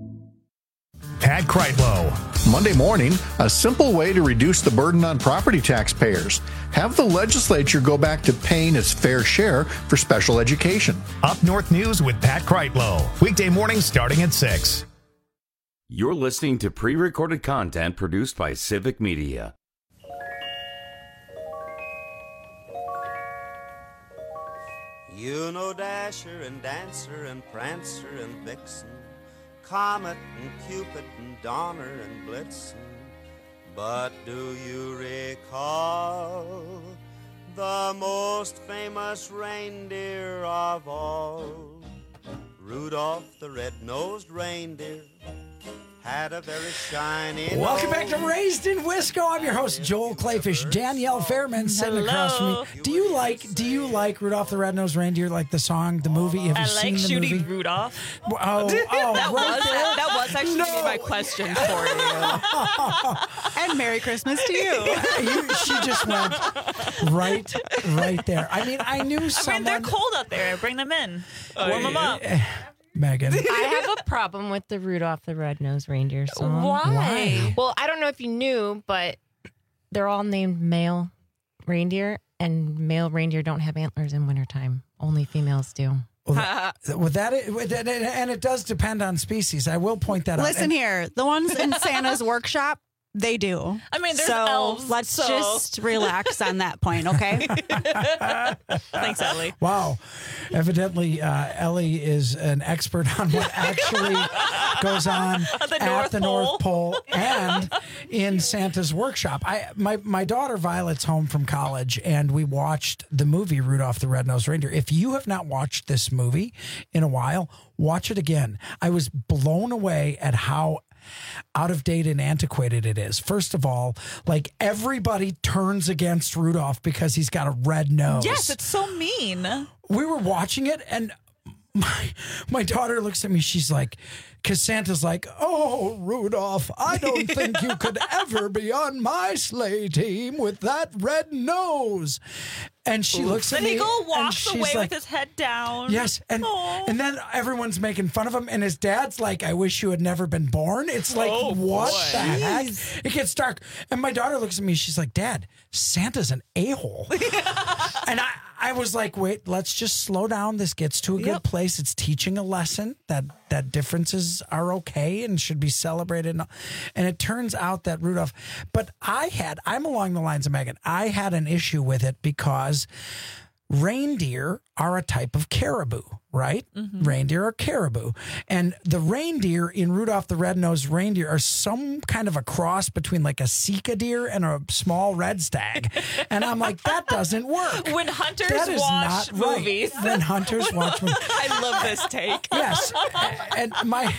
Pat Kreitlow. Monday morning, a simple way to reduce the burden on property taxpayers. Have the legislature go back to paying its fair share for special education. Up North News with Pat Kreitlow. Weekday mornings starting at six. You're listening to pre-recorded content produced by Civic Media. You know Dasher and Dancer and Prancer and Vixen, Comet and Cupid and Donner and Blitzen. But do you recall the most famous reindeer of all? Rudolph the red-nosed reindeer had a very shiny Welcome nose. back to Raised in Wisco. I'm your host, Joel Clayfish. Danielle Fairman sitting Hello. across from me. Do you like Do you like Rudolph the Red-Nosed Reindeer, like the song, the movie? Have you I seen like the Shooty movie? Rudolph. Oh, oh, that right was there. that was actually No. gonna be my question for you. And Merry Christmas to you. You- she just went right, right there. I mean, I knew I someone. mean, they're cold out there. Bring them in. Warm them up. Megan. I have a problem with the Rudolph the Red-Nosed Reindeer song. Why? Why? Well, I don't know if you knew, but they're all named male reindeer, and male reindeer don't have antlers in wintertime. Only females do. Well, that, well, that is, with that- and it does depend on species. I will point that out. Listen And- here, the ones in Santa's workshop, they do. I mean, there's so elves, let's so- just relax on that point, okay? Thanks, Ellie. Wow. Evidently, uh, Ellie is an expert on what actually goes on At the at North the Pole. North Pole and in Santa's workshop. I my, my daughter Violet's home from college, and we watched the movie Rudolph the Red-Nosed Reindeer. If you have not watched this movie in a while, watch it again. I was blown away at how out of date and antiquated it is. First of all, like everybody turns against Rudolph because he's got a red nose. Yes, it's so mean. We were watching it, and my my daughter looks at me. She's like, because Santa's like, "Oh, Rudolph, I don't think you could ever be on my sleigh team with that red nose." And she looks at Then me. he go and walks she's away like, with his head down. Yes, and Aw. and then everyone's making fun of him, and his dad's like, "I wish you had never been born." It's like, Oh, what boy. the heck? It gets dark, and my daughter looks at me. She's like, "Dad, Santa's an a-hole," and I. I was like, wait, let's just slow down. This gets to a good Yep. place. It's teaching a lesson that that differences are okay and should be celebrated. And it turns out that Rudolph, but I had, I'm along the lines of Megan. I had an issue with it because reindeer are a type of caribou, right? Mm-hmm. Reindeer are caribou. And the reindeer in Rudolph the Red-Nosed Reindeer are some kind of a cross between like a Sika deer and a small red stag. And I'm like, that doesn't work. When hunters That is watch not right. movies. When hunters watch movies. I love this take. Yes. And my...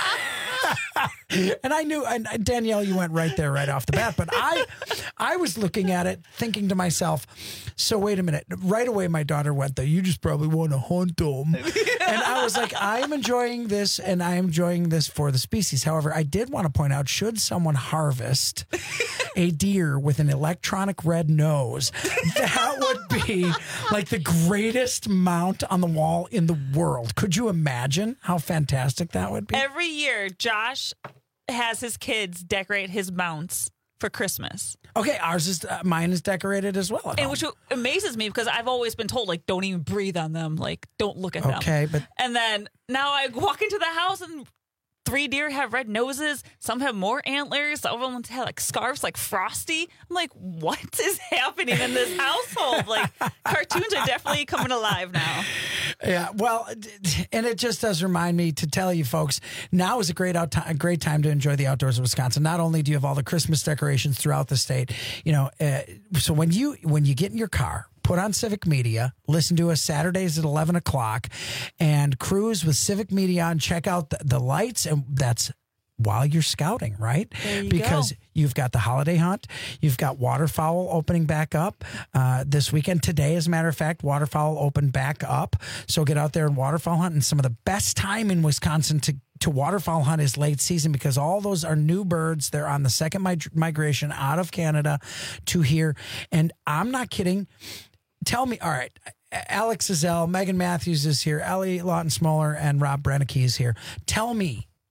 and I knew, and Danielle, you went right there right off the bat, but I I was looking at it thinking to myself, so wait a minute. Right away, my daughter went, though, you just probably want to hunt them. And I was like, I am enjoying this, and I am enjoying this for the species. However, I did want to point out, should someone harvest a deer with an electronic red nose, that would be like the greatest mount on the wall in the world. Could you imagine how fantastic that would be? Every year, Josh has his kids decorate his mounts for Christmas. Okay, ours is uh, mine is decorated as well. at And home. which amazes me because I've always been told, like, don't even breathe on them. Like, don't look at them. Okay, but And then now I walk into the house and three deer have red noses. Some have more antlers. Some of them have like scarves like Frosty. I'm like, what is happening in this household? Like, cartoons are definitely coming alive now. yeah, well, and it just does remind me to tell you folks, now is a great out a great time to enjoy the outdoors of Wisconsin. Not only do you have all the Christmas decorations throughout the state, you know, uh, so when you when you get in your car, put on Civic Media, listen to us Saturdays at eleven o'clock, and cruise with Civic Media and check out the, the lights. And that's while you're scouting, right? There you because go. you've got the holiday hunt. You've got waterfowl opening back up uh, this weekend. Today, as a matter of fact, waterfowl opened back up. So get out there and waterfowl hunt. And some of the best time in Wisconsin to to waterfowl hunt is late season because all those are new birds. They're on the second mig- migration out of Canada to here. And I'm not kidding. Tell me, all right, Alex Zell, Megan Matthews is here, Ellie Lawton Smoller, and Rob Brennicky is here. Tell me,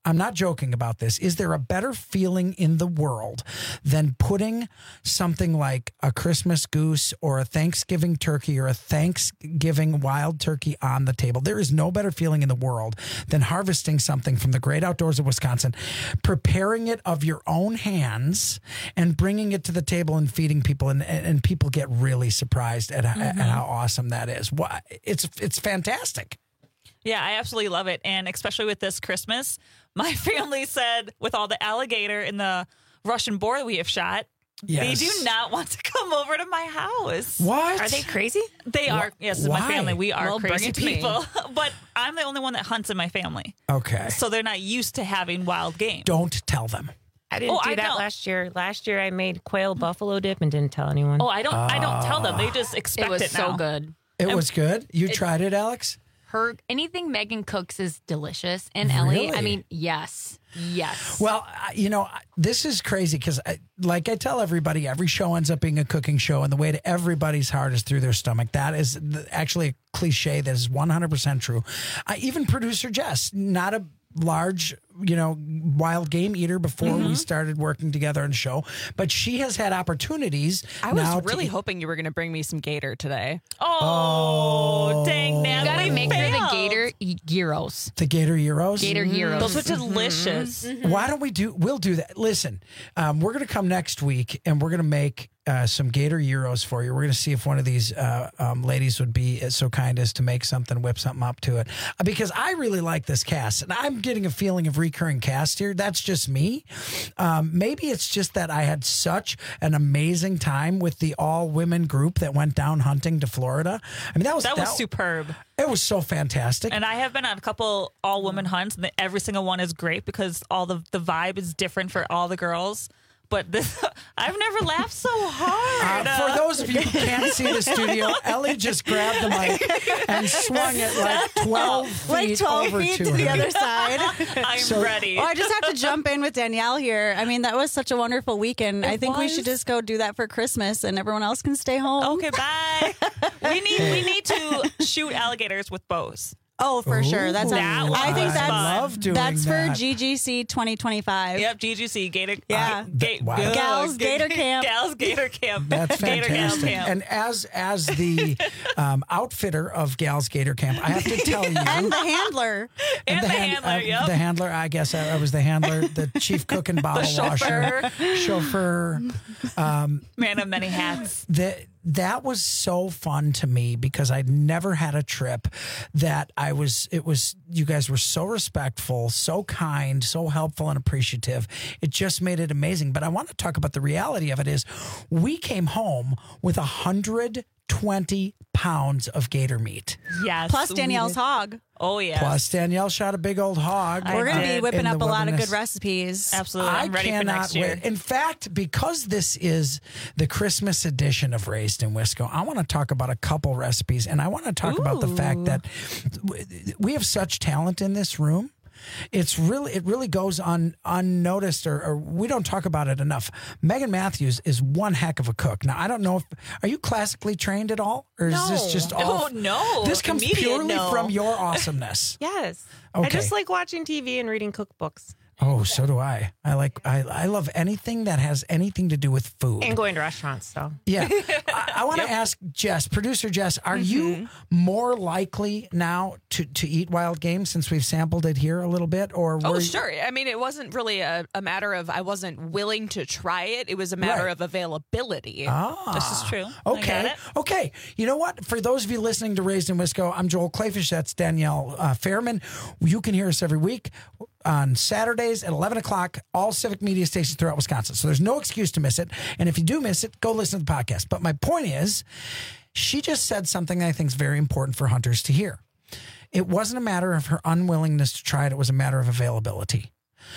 I'm not joking about this. Is there a better feeling in the world than putting something like a Christmas goose or a Thanksgiving turkey or a Thanksgiving wild turkey on the table? There is no better feeling in the world than harvesting something from the great outdoors of Wisconsin, preparing it of your own hands and bringing it to the table and feeding people. And, and people get really surprised at, mm-hmm. at how awesome that is. It's, it's fantastic. Yeah, I absolutely love it. And especially with this Christmas, my family said with all the alligator and the Russian boar we have shot, yes. they do not want to come over to my house. What? Are they crazy? They are. Yes, Why? my family, we are well, crazy people. But I'm the only one that hunts in my family. Okay. So they're not used to having wild game. Don't tell them. I didn't oh, do I that don't. last year. Last year I made quail buffalo dip and didn't tell anyone. Oh, I don't I don't tell them. They just expect it was it now. so good. It And was good? You it- tried it, Alex? Her anything Megan cooks is delicious, and Really? Ellie, I mean, yes, yes. Well, I- you know, I- this is crazy because, like I tell everybody, every show ends up being a cooking show, and the way to everybody's heart is through their stomach. That is the, actually a cliche that is one hundred percent true. I, even producer Jess, not a large, you know, wild game eater before Mm-hmm. we started working together on the show, but she has had opportunities. I was now really to, hoping you were going to bring me some gator today. Oh, dang, man. You gotta make her the failed. gator gyros. The gator gyros. Gator gyros. Those are delicious. Mm-hmm. Why don't we do? We'll do that. Listen, um, we're going to come next week, and we're going to make uh, some gator gyros for you. We're going to see if one of these uh, um, ladies would be so kind as to make something, whip something up to it, uh, because I really like this cast, and I'm getting a feeling of recurring cast here. That's just me. Um, maybe it's just that I had such an amazing time with the all women group that went down hunting to Florida. I mean, that was That was superb. It was so fantastic. And I have been on a couple all women hunts, and every single one is great because all the the vibe is different for all the girls. But this, I've never laughed so hard. Uh, for those of you who can't see the studio, Ellie just grabbed the mic and swung it like twelve feet Like twelve over feet to to her. the other side. I'm So- ready. Oh, I just have to jump in with Danielle here. I mean, that was such a wonderful weekend. It I think we was. should just go do that for Christmas, and everyone else can stay home. Okay, bye. we need we need to shoot alligators with bows. Oh, for sure. That's. That A, was I think fun. that's. I love doing that's that. for G G C twenty twenty-five. Yep, G G C Gator. Yeah. Ga- Wow. Ga- Gals Ga- Gator Camp. Gals Gator Camp. That's Gator Gals fantastic. Camp. And as as the um, outfitter of Gals Gator Camp, I have to tell you, And the handler. And the hand- handler, uh, yep. the handler. I guess I, I was the handler, the chief cook and bottle washer, chauffeur. Um, Man of many hats. that that was so fun to me because I'd never had a trip that I was it was you guys were so respectful, so kind, so helpful and appreciative. It just made it amazing. But I want to talk about the reality of it is we came home with one hundred twenty pounds of gator meat. Yes. Plus we Danielle's did. hog. Oh, yeah. Plus Danielle shot a big old hog. I We're going to be did. whipping in up the a lot of wilderness. good recipes. Absolutely. I I'm ready for cannot next year. wait. In fact, because this is the Christmas edition of Raised in Wisco, I want to talk about a couple recipes, and I want to talk about the fact that we have such talent in this room. It's really, it really goes un, unnoticed, or, or we don't talk about it enough. Megan Matthews is one heck of a cook. Now, I don't know if, are you classically trained at all? Or is No. this just Oh, all? no. This comes Immediate purely no. from your awesomeness. Yes. Okay. I just like watching T V and reading cookbooks Oh, so do I. I like, I, I love anything that has anything to do with food. and going to restaurants. So Yeah. I, I want to ask Jess, producer Jess, are you more likely now to, to eat wild game since we've sampled it here a little bit? Or Oh, were you- sure. I mean, it wasn't really a, a matter of I wasn't willing to try it. It was a matter Right. of availability. Ah. This is true. I Okay. got it. Okay. You know what? For those of you listening to Raised in Wisco, I'm Joel Clayfish. That's Danielle uh, Fairman. You can hear us every week on Saturdays at eleven o'clock, all civic media stations throughout Wisconsin. So there's no excuse to miss it. And if you do miss it, go listen to the podcast. But my point is, she just said something that I think is very important for hunters to hear. It wasn't a matter of her unwillingness to try it. It was a matter of availability.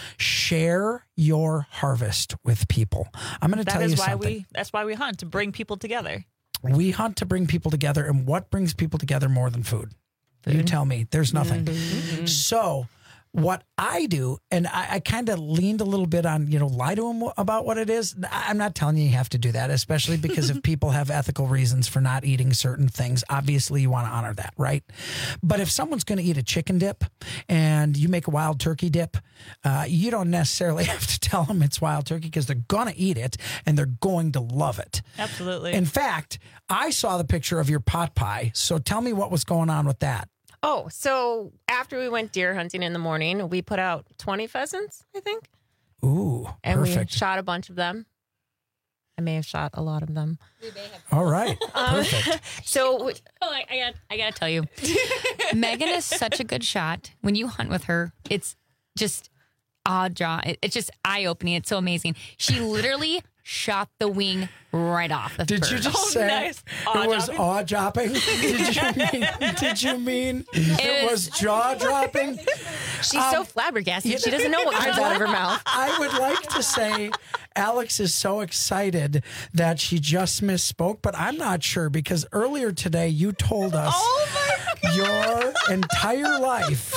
Share your harvest with people. I'm going to That tell is you why something. we. That's why we hunt, to bring people together. We hunt to bring people together, and what brings people together more than food? You tell me. There's nothing. Mm-hmm. So what I do, and I, I kind of leaned a little bit on, you know, lie to them about what it is. I'm not telling you you have to do that, especially because if people have ethical reasons for not eating certain things, obviously you want to honor that, right? But if someone's going to eat a chicken dip and you make a wild turkey dip, uh, you don't necessarily have to tell them it's wild turkey because they're going to eat it and they're going to love it. Absolutely. In fact, I saw the picture of your pot pie, so tell me what was going on with that. Oh, so after we went deer hunting in the morning, we put out twenty pheasants, I think. Ooh, and perfect. we shot a bunch of them. I may have shot a lot of them. All right, Um, perfect. so, we- Oh, I, I got I gotta tell you, Megan is such a good shot. When you hunt with her, it's just awe jaw. It, it's just eye opening. It's so amazing. She literally shot the wing right off the Did bird. you just say it was awe dropping? Did you mean? Did you mean it, It was is- jaw dropping? she's so flabbergasted. She doesn't know what comes out of her mouth. I would like to say Alex is so excited that she just misspoke, but I'm not sure because earlier today you told us your entire life.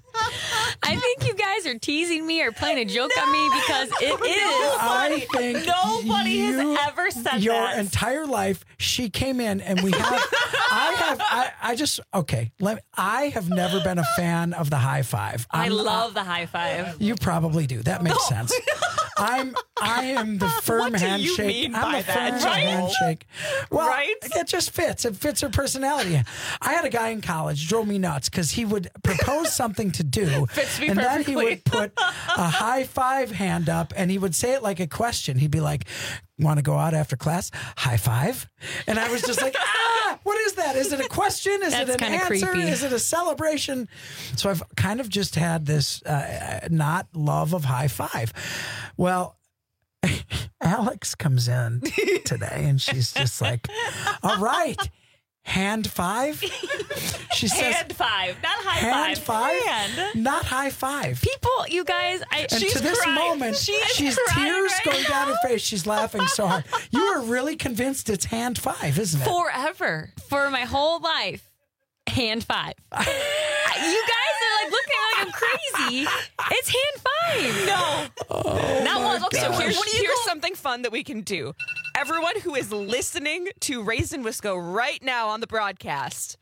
I think you guys are teasing me or playing a joke on me because it is. I think Nobody you- has ever said your that. entire life. She came in, and we have. I have. I, I just okay. Let. I have never been a fan of the high five. I I'm- love the high five. You probably do. That makes sense. I'm. I am the firm What do you handshake. mean I'm by the that, firm Joel? handshake. Well, Right? it just fits. It fits her personality. I had a guy in college drove me nuts because he would propose something to do, Fits me and then he perfectly. would put a high five hand up, and he would say it like a question. He'd be like, "Want to go out after class? High five?" And I was just like, "Ah, what is that? Is it a question? Is That's it an kinda answer? creepy. Is it a celebration?" So I've kind of just had this uh, not love of high five. Well, Alex comes in today and she's just like, "All right, hand five." She says, Hand five, not high "Hand five. five, Hand. not high five." People, you guys, I And She's to this crying. moment, She's she's crying tears right going down her now. face. She's laughing so hard. You are really convinced it's hand five, isn't it? forever for my whole life, hand five. You guys are like looking like I'm crazy. It's hand five. No. Oh Not my once. Okay, so gosh. here's, What do you here's call- something fun that we can do. Everyone who is listening to Raisin Wisco right now on the broadcast,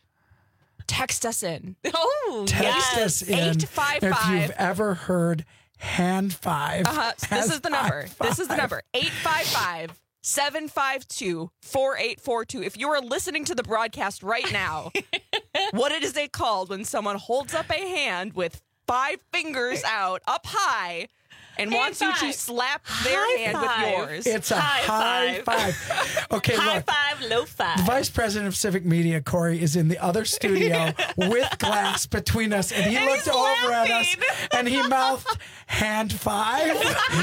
text us in. Oh, Text yes. us in eight five if you've five. ever heard hand five. Uh-huh. So this as is the high number. This is the five. number. eight five five, seven five two, four eight four two. If you are listening to the broadcast right now, what it is they called when someone holds up a hand with five fingers out up high and Hand wants you to five. slap their High hand five. with yours. It's a high, five. Okay, High look. five, low five. The vice president of civic media, Corey, is in the other studio with glass between us, and he And looked he's over at us laughing. and he mouthed, "Hand five,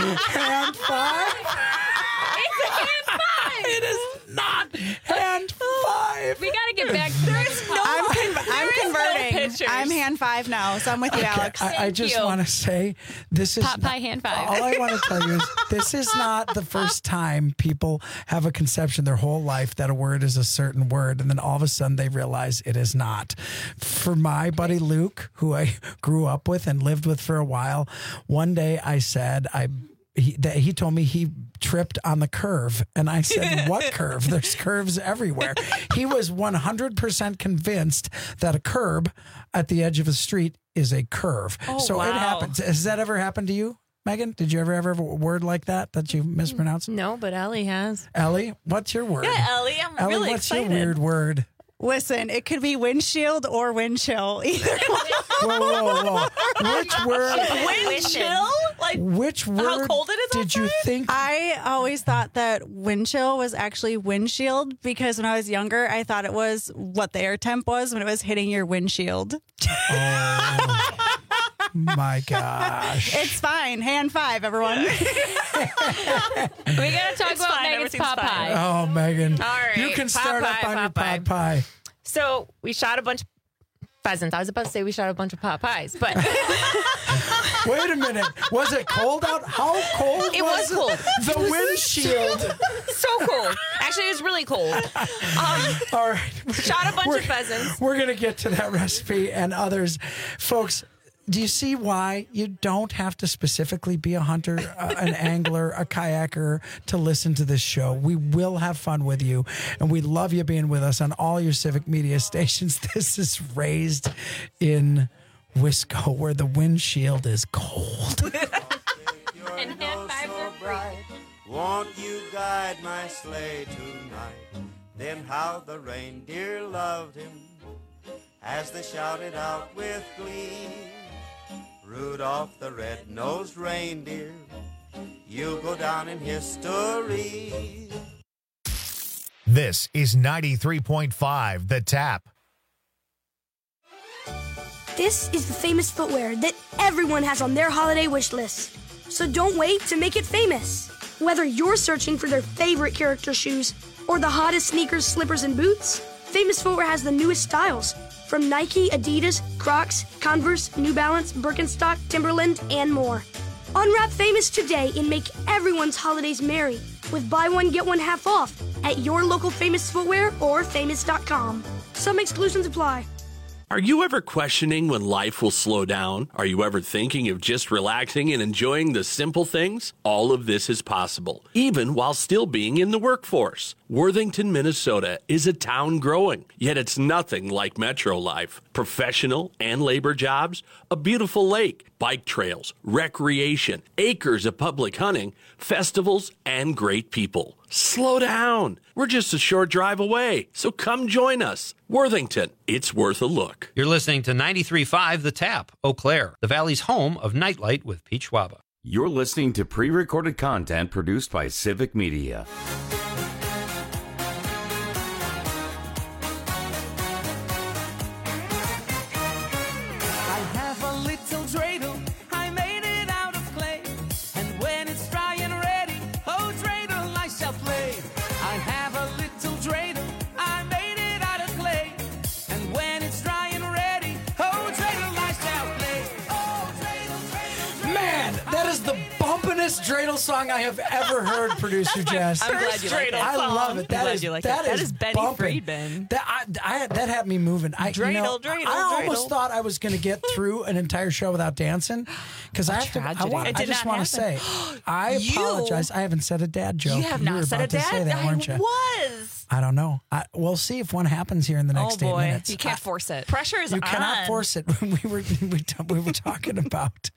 hand five." It's a hand five. It is not hand five. We gotta get back to the next call. I'm, con- I'm There is no converting. pictures. I'm hand five now, so I'm with you, Alex. I, I Thank just you. want to say this is Pot pie hand five. all I want to tell you is this is not the first time people have a conception their whole life that a word is a certain word, and then all of a sudden they realize it is not. For my buddy Luke, who I grew up with and lived with for a while, one day I said I. He, that he told me he tripped on the curve. And I said, "What curve? There's curves everywhere." He was one hundred percent convinced that a curb at the edge of a street is a curve. Oh, so wow. it happens. Has that ever happened to you, Megan? Did you ever ever have a word like that that you mispronounced? No, but Ellie has. Ellie, what's your word? Yeah, Ellie, I'm Ellie, really what's excited. your weird word? Listen, it could be windshield or wind chill. Either one. Whoa, whoa, whoa. Which word? Wind chill? Like, Which word how cold it is did you think? I always thought that wind chill was actually windshield because when I was younger, I thought it was what the air temp was when it was hitting your windshield. Oh, my gosh. It's fine. Hand five, everyone. We gotta talk It's about fine, Megan's everything's pot fine. pie. Oh, Megan. All right, You can pot start pie, up on your pot pie. pot pie. So we shot a bunch of pheasants. I was about to say we shot a bunch of pot pies, but Wait a minute. Was it cold out? How cold It was was cold. the windshield? so cold. Actually, it was really cold. Um, All right. shot a bunch We're- of pheasants. We're going to get to that recipe and others. Folks, Do you see why you don't have to specifically be a hunter, uh, an angler, a kayaker to listen to this show? We will have fun with you, and we love you being with us on all your civic media stations. This is Raised in Wisco, where the windshield is cold. And hand five are bright. Won't you guide my sleigh tonight? Then how the reindeer loved him as they shouted out with glee. Rudolph the red-nosed reindeer, you'll go down in history. This is ninety-three point five The Tap. This is the famous footwear that everyone has on their holiday wish list. So don't wait to make it famous. Whether you're searching for their favorite character shoes or the hottest sneakers, slippers, and boots, Famous Footwear has the newest styles from Nike, Adidas, Crocs, Converse, New Balance, Birkenstock, Timberland, and more. Unwrap Famous today and make everyone's holidays merry with buy one, get one half off at your local Famous Footwear or famous dot com. Some exclusions apply. Are you ever questioning when life will slow down? Are you ever thinking of just relaxing and enjoying the simple things? All of this is possible, even while still being in the workforce. Worthington, Minnesota is a town growing, yet it's nothing like metro life. Professional and labor jobs, a beautiful lake, bike trails, recreation, acres of public hunting, festivals, and great people. Slow down. We're just a short drive away, so come join us. Worthington, it's worth a look. You're listening to ninety-three point five The Tap, Eau Claire, the Valley's home of Nightlight with Pete Schwaba. You're listening to pre-recorded content produced by Civic Media. Dreidel song I have ever heard, producer Jess. I'm glad you like that. I love it. That I'm is glad you like that that. is That is Betty bumping. Friedman. That I, I that had me moving. I, Dreidel, you know, Dreidel, I almost Dreidel. thought I was going to get through an entire show without dancing because I have to. I, tragedy. want, It I did just not want to say, happen. I You- apologize. I haven't said a dad joke. You have were not said about a to say dad. that, I weren't you? was. I don't know. I, we'll see if one happens here in the next oh eight boy, minutes. you can't I- force it. Pressure is You on. cannot force it. We were we, t- we were talking about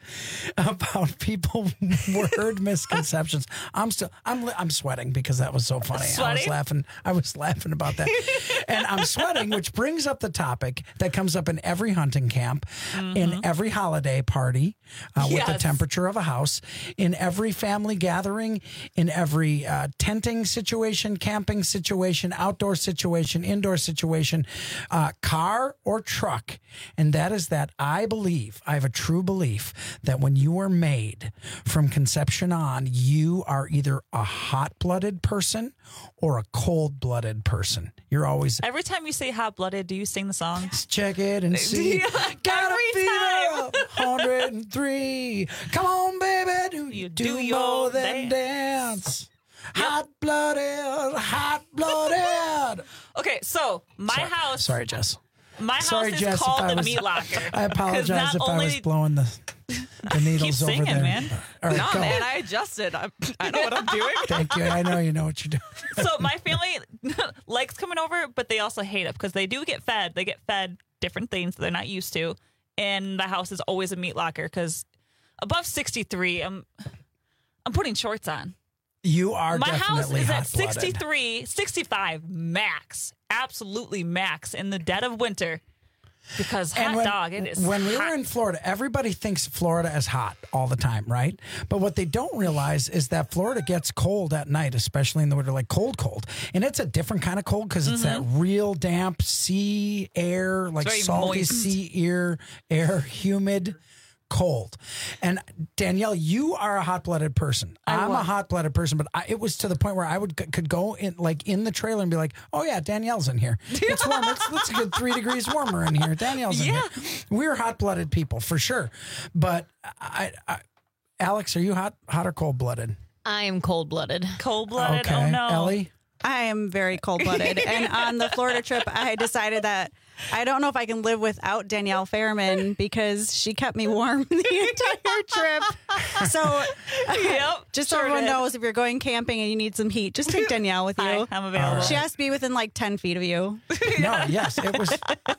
about people word misconceptions. I'm still I'm I'm sweating because that was so funny. I was Sweating? laughing. I was laughing about that, and I'm sweating, which brings up the topic that comes up in every hunting camp, in every holiday party, uh, with the Yes. temperature of a house, in every family gathering, in every uh, tenting situation, camping situation, outdoor situation, indoor situation, uh, car or truck. And that is that I believe, I have a true belief that when you are made from conception on, you are either a hot-blooded person or a cold-blooded person. You're always Every time you say hot blooded, do you sing the song? check it and see. Got a Every fever time. of one hundred three. Come on, baby, do you do, do your more than dance? Hot blooded, hot blooded. Okay, so my Sorry. house. Sorry, Jess. My Sorry, house Jess, is if called I the was- meat locker. I 'Cause apologize not if I was only- blowing the the needles Keep over singing, there. man. All right, no, go. man, I adjusted. I, I know what I'm doing. Thank you. I know you know what you're doing. So my family likes coming over, but they also hate it because they do get fed. They get fed different things they're not used to, and the house is always a meat locker because above sixty-three, I'm I'm putting shorts on. You are My house definitely is at hot-blooded. sixty-three, sixty-five max, absolutely max in the dead of winter. Because hot And when, dog, it is when we hot. were in Florida, everybody thinks Florida is hot all the time, right? But what they don't realize is that Florida gets cold at night, especially in the winter, like cold, cold. And it's a different kind of cold because it's that real damp sea air, like very salty moist. sea air, air, humid. Cold. And Danielle, you are a hot-blooded person. I I'm a was. hot-blooded person, but I, it was to the point where I would could go in like in the trailer and be like, "Oh yeah, Danielle's in here. It's warm. It's, it's a good three degrees warmer in here. Danielle's in Yeah. here." We're hot-blooded people for sure. But I, I, Alex, are you hot, hot or cold-blooded? I am cold blooded. Cold blooded. Okay, Oh no, Ellie. I am very cold-blooded. And on the Florida trip, I decided that I don't know if I can live without Danielle Fairman because she kept me warm the entire trip. So yep, just so sure everyone did. knows, if you're going camping and you need some heat, just take Danielle with you. Hi, I'm available. She has to be within like ten feet of you. No, yes, it was.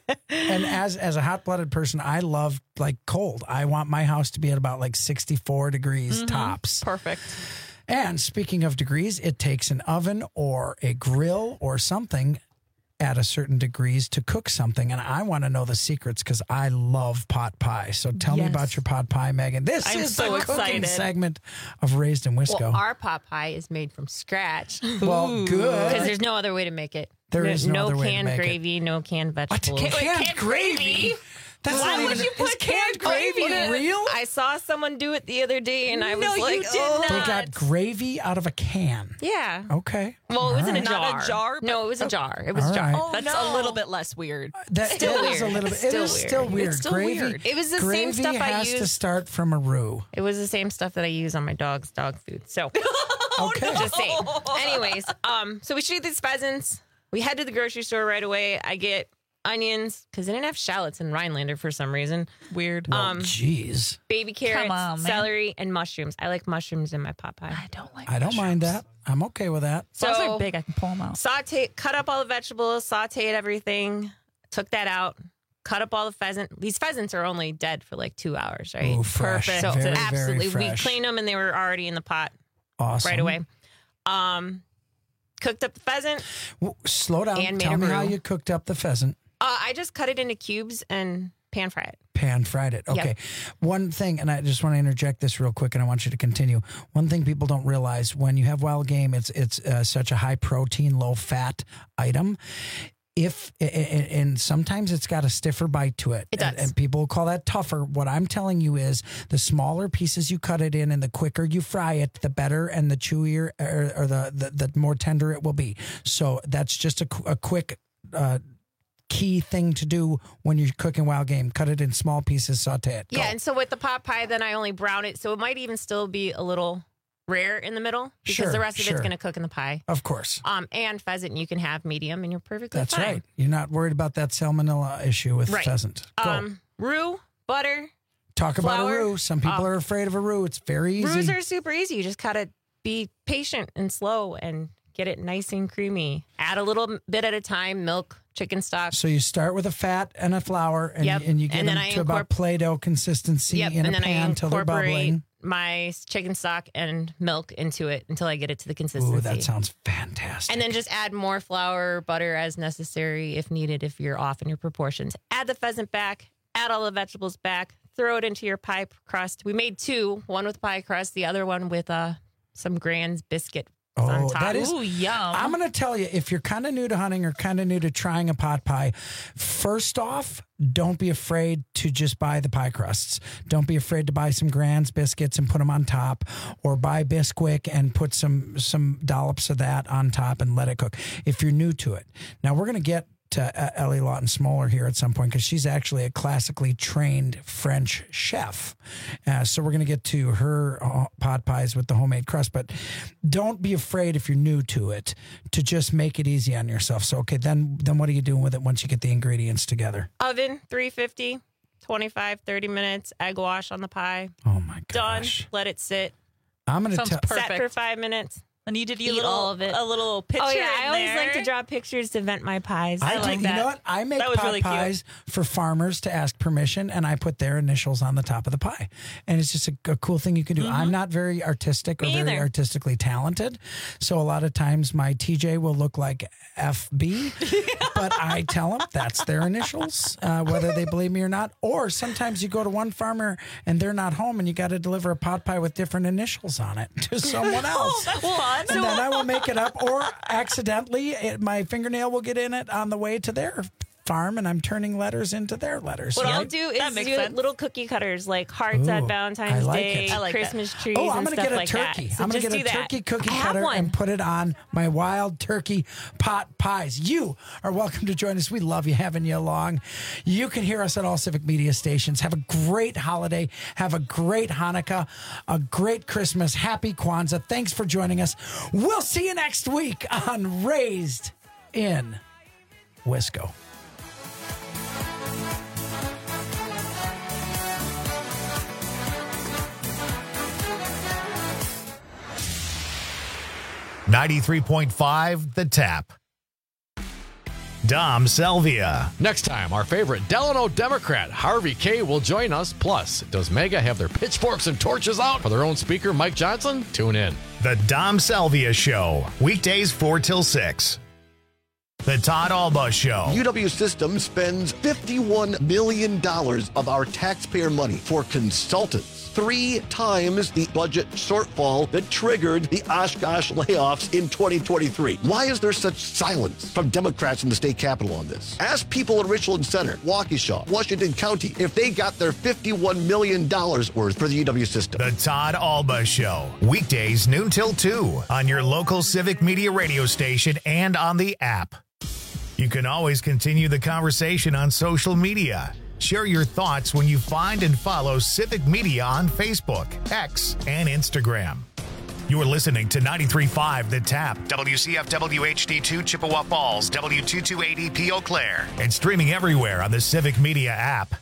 And as as a hot blooded person, I love like cold. I want my house to be at about like sixty-four degrees Mm-hmm. tops. Perfect. And speaking of degrees, it takes an oven or a grill or something at a certain degrees to cook something. And I want to know the secrets because I love pot pie. So tell me Yes. about your pot pie, Megan. This I'm is so the cooking excited. segment of Raised in Wisco. Well, our pot pie is made from scratch. Well, good. Because there's no other way to make it. There no, is no other way to canned make it. gravy, no canned vegetables. Canned, canned gravy? That's Why not would even- you put is canned gravy in it? real? I saw someone do it the other day, and I was No, you like, did oh. They got gravy out of a can. Yeah. Okay. Well, it was in a All jar. Not a jar, but- No, it was a jar. It was All a jar. right. Oh, That's no. a little bit less weird. That Still it is a weird. little bit. It's It still is weird. still weird. It's still gravy. weird. It was the gravy same stuff I has to used. start from a roux. It was the same stuff that I use on my dog's dog food. So, Okay. just saying. Anyways, um, so we shoot these pheasants. We head to the grocery store right away. I get onions because they didn't have shallots in Rhinelander for some reason. Weird. Um, Jeez. baby carrots, on, man. celery, and mushrooms. I like mushrooms in my pot pie. I don't like I don't mind that. I'm okay with that. So So they're big. I can pull them out. saute, cut up all the vegetables, sauteed everything, took that out, cut up all the pheasant. These pheasants are only dead for like two hours, right? Ooh, fresh. Perfect. So Very, very absolutely, we fresh. cleaned them and they were already in the pot Awesome. right away. Um, cooked up the pheasant. W- Slow down. And made Tell a me how roux. you cooked up the pheasant. Uh, I just cut it into cubes and pan fry it. Pan fried it. Yep. Okay. One thing, and I just want to interject this real quick, and I want you to continue. One thing people don't realize when you have wild game, it's it's uh, such a high protein, low fat item. If and and sometimes it's got a stiffer bite to it. It does. And, and people call that tougher. What I'm telling you is the smaller pieces you cut it in and the quicker you fry it, the better and the chewier or, or the, the the more tender it will be. So that's just a, qu- a quick uh, key thing to do when you're cooking wild game. Cut it in small pieces, saute it. Go. Yeah, and so with the pot pie, then I only brown it, so it might even still be a little rare in the middle because Sure, the rest of sure. it's going to cook in the pie. Of course. Um, and pheasant you can have medium, and you're perfectly That's fine. right. You're not worried about that salmonella issue with Right. pheasant. Go. Um, roux, butter. Talk about a flour. roux. Some people Uh, are afraid of a roux. It's very easy. Roux are super easy. You just gotta be patient and slow and get it nice and creamy. Add a little bit at a time. Milk, chicken stock. So you start with a fat and a flour, and, Yep. and you get And then them I to about incorpor- Play-Doh consistency Yep, in and a then I pan until they're incorporate bubbling. my chicken stock and milk into it until I get it to the consistency. Ooh, that sounds fantastic. And then just add more flour, butter as necessary if needed, if you're off in your proportions. Add the pheasant back, add all the vegetables back, throw it into your pie crust. We made two, one with pie crust, the other one with uh, some Grand's biscuit on Oh, top. that is. Ooh, yum. I'm going to tell you, if you're kind of new to hunting or kind of new to trying a pot pie, first off, don't be afraid to just buy the pie crusts. Don't be afraid to buy some Grand's biscuits and put them on top, or buy Bisquick and put some some dollops of that on top and let it cook. If you're new to it, now we're going to get to uh, Ellie Lawton Smoller here at some point because she's actually a classically trained French chef. Uh, so we're going to get to her uh, pot pies with the homemade crust, but don't be afraid if you're new to it to just make it easy on yourself. So, okay, then then what are you doing with it once you get the ingredients together? Oven, three fifty, twenty-five, thirty minutes. Egg wash on the pie. Oh, my Done. gosh. Let it sit. I'm going to Sounds tell perfect. Set for five minutes. And you did you Eat little, all of it. a little picture Oh, yeah. I in always there. like to draw pictures to vent my pies. I, I like do, that. You know what? I make That was pot really cute. pies for farmers to ask permission, and I put their initials on the top of the pie. And it's just a, a cool thing you can do. I'm not very artistic or Me very either. artistically talented, so a lot of times my T J will look like F B, but I tell them that's their initials, uh, whether they believe me or not. Or sometimes you go to one farmer and they're not home, and you got to deliver a pot pie with different initials on it to someone else. That's fun. And then I will make it up, or accidentally, it, my fingernail will get in it on the way to their farm and I'm turning letters into their letters. What right? I'll do That is makes do sense. little cookie cutters like hearts Ooh, at I Valentine's like Day, it. I like Christmas that. trees, Oh, I'm and gonna stuff get a like turkey. that. So I'm gonna just get a do that. turkey cookie I have cutter one. and put it on my wild turkey pot pies. You are welcome to join us. We love you, having you along. You can hear us at all Civic Media stations. Have a great holiday. Have a great Hanukkah, a great Christmas. Happy Kwanzaa. Thanks for joining us. We'll see you next week on Raised in Wisco. ninety-three point five The Tap. Dom Selvia. Next time, our favorite Delano Democrat, Harvey Kaye, will join us. Plus, does MAGA have their pitchforks and torches out for their own speaker, Mike Johnson? Tune in. The Dom Selvia Show. Weekdays four till six. The Todd Alba Show. U W System spends fifty-one million dollars of our taxpayer money for consultants. Three times the budget shortfall that triggered the Oshkosh layoffs in twenty twenty-three. Why is there such silence from Democrats in the state capitol on this? Ask people in Richland Center, Waukesha, Washington County if they got their fifty-one million dollars worth for the U W System. The Todd Alba Show. Weekdays noon till two on your local Civic Media radio station and on the app. You can always continue the conversation on social media. Share your thoughts when you find and follow Civic Media on Facebook, X, and Instagram. You are listening to ninety-three point five The Tap, W C F W H D two Chippewa Falls, W two two eighty P Eau Claire, and streaming everywhere on the Civic Media app.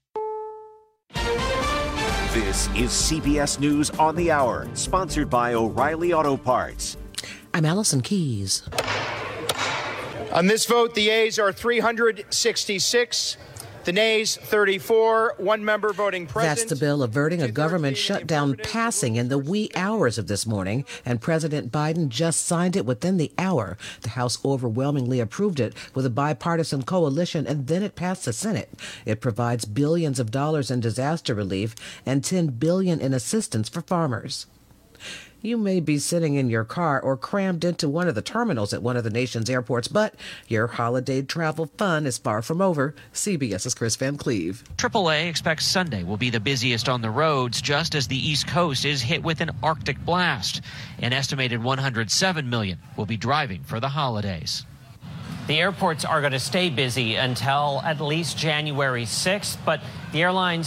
This is C B S News on the Hour, sponsored by O'Reilly Auto Parts. I'm Allison Keys. On this vote, the yeas are three hundred sixty-six, the nays thirty-four, one member voting present. That's the bill averting a government shutdown passing in the wee hours of this morning, and President Biden just signed it within the hour. The House overwhelmingly approved it with a bipartisan coalition, and then it passed the Senate. It provides billions of dollars in disaster relief and ten billion dollars in assistance for farmers. You may be sitting in your car or crammed into one of the terminals at one of the nation's airports, but your holiday travel fun is far from over. CBS's Chris Van Cleve. triple A expects Sunday will be the busiest on the roads, just as the East Coast is hit with an Arctic blast. An estimated one hundred seven million will be driving for the holidays. The airports are going to stay busy until at least January sixth, but the airlines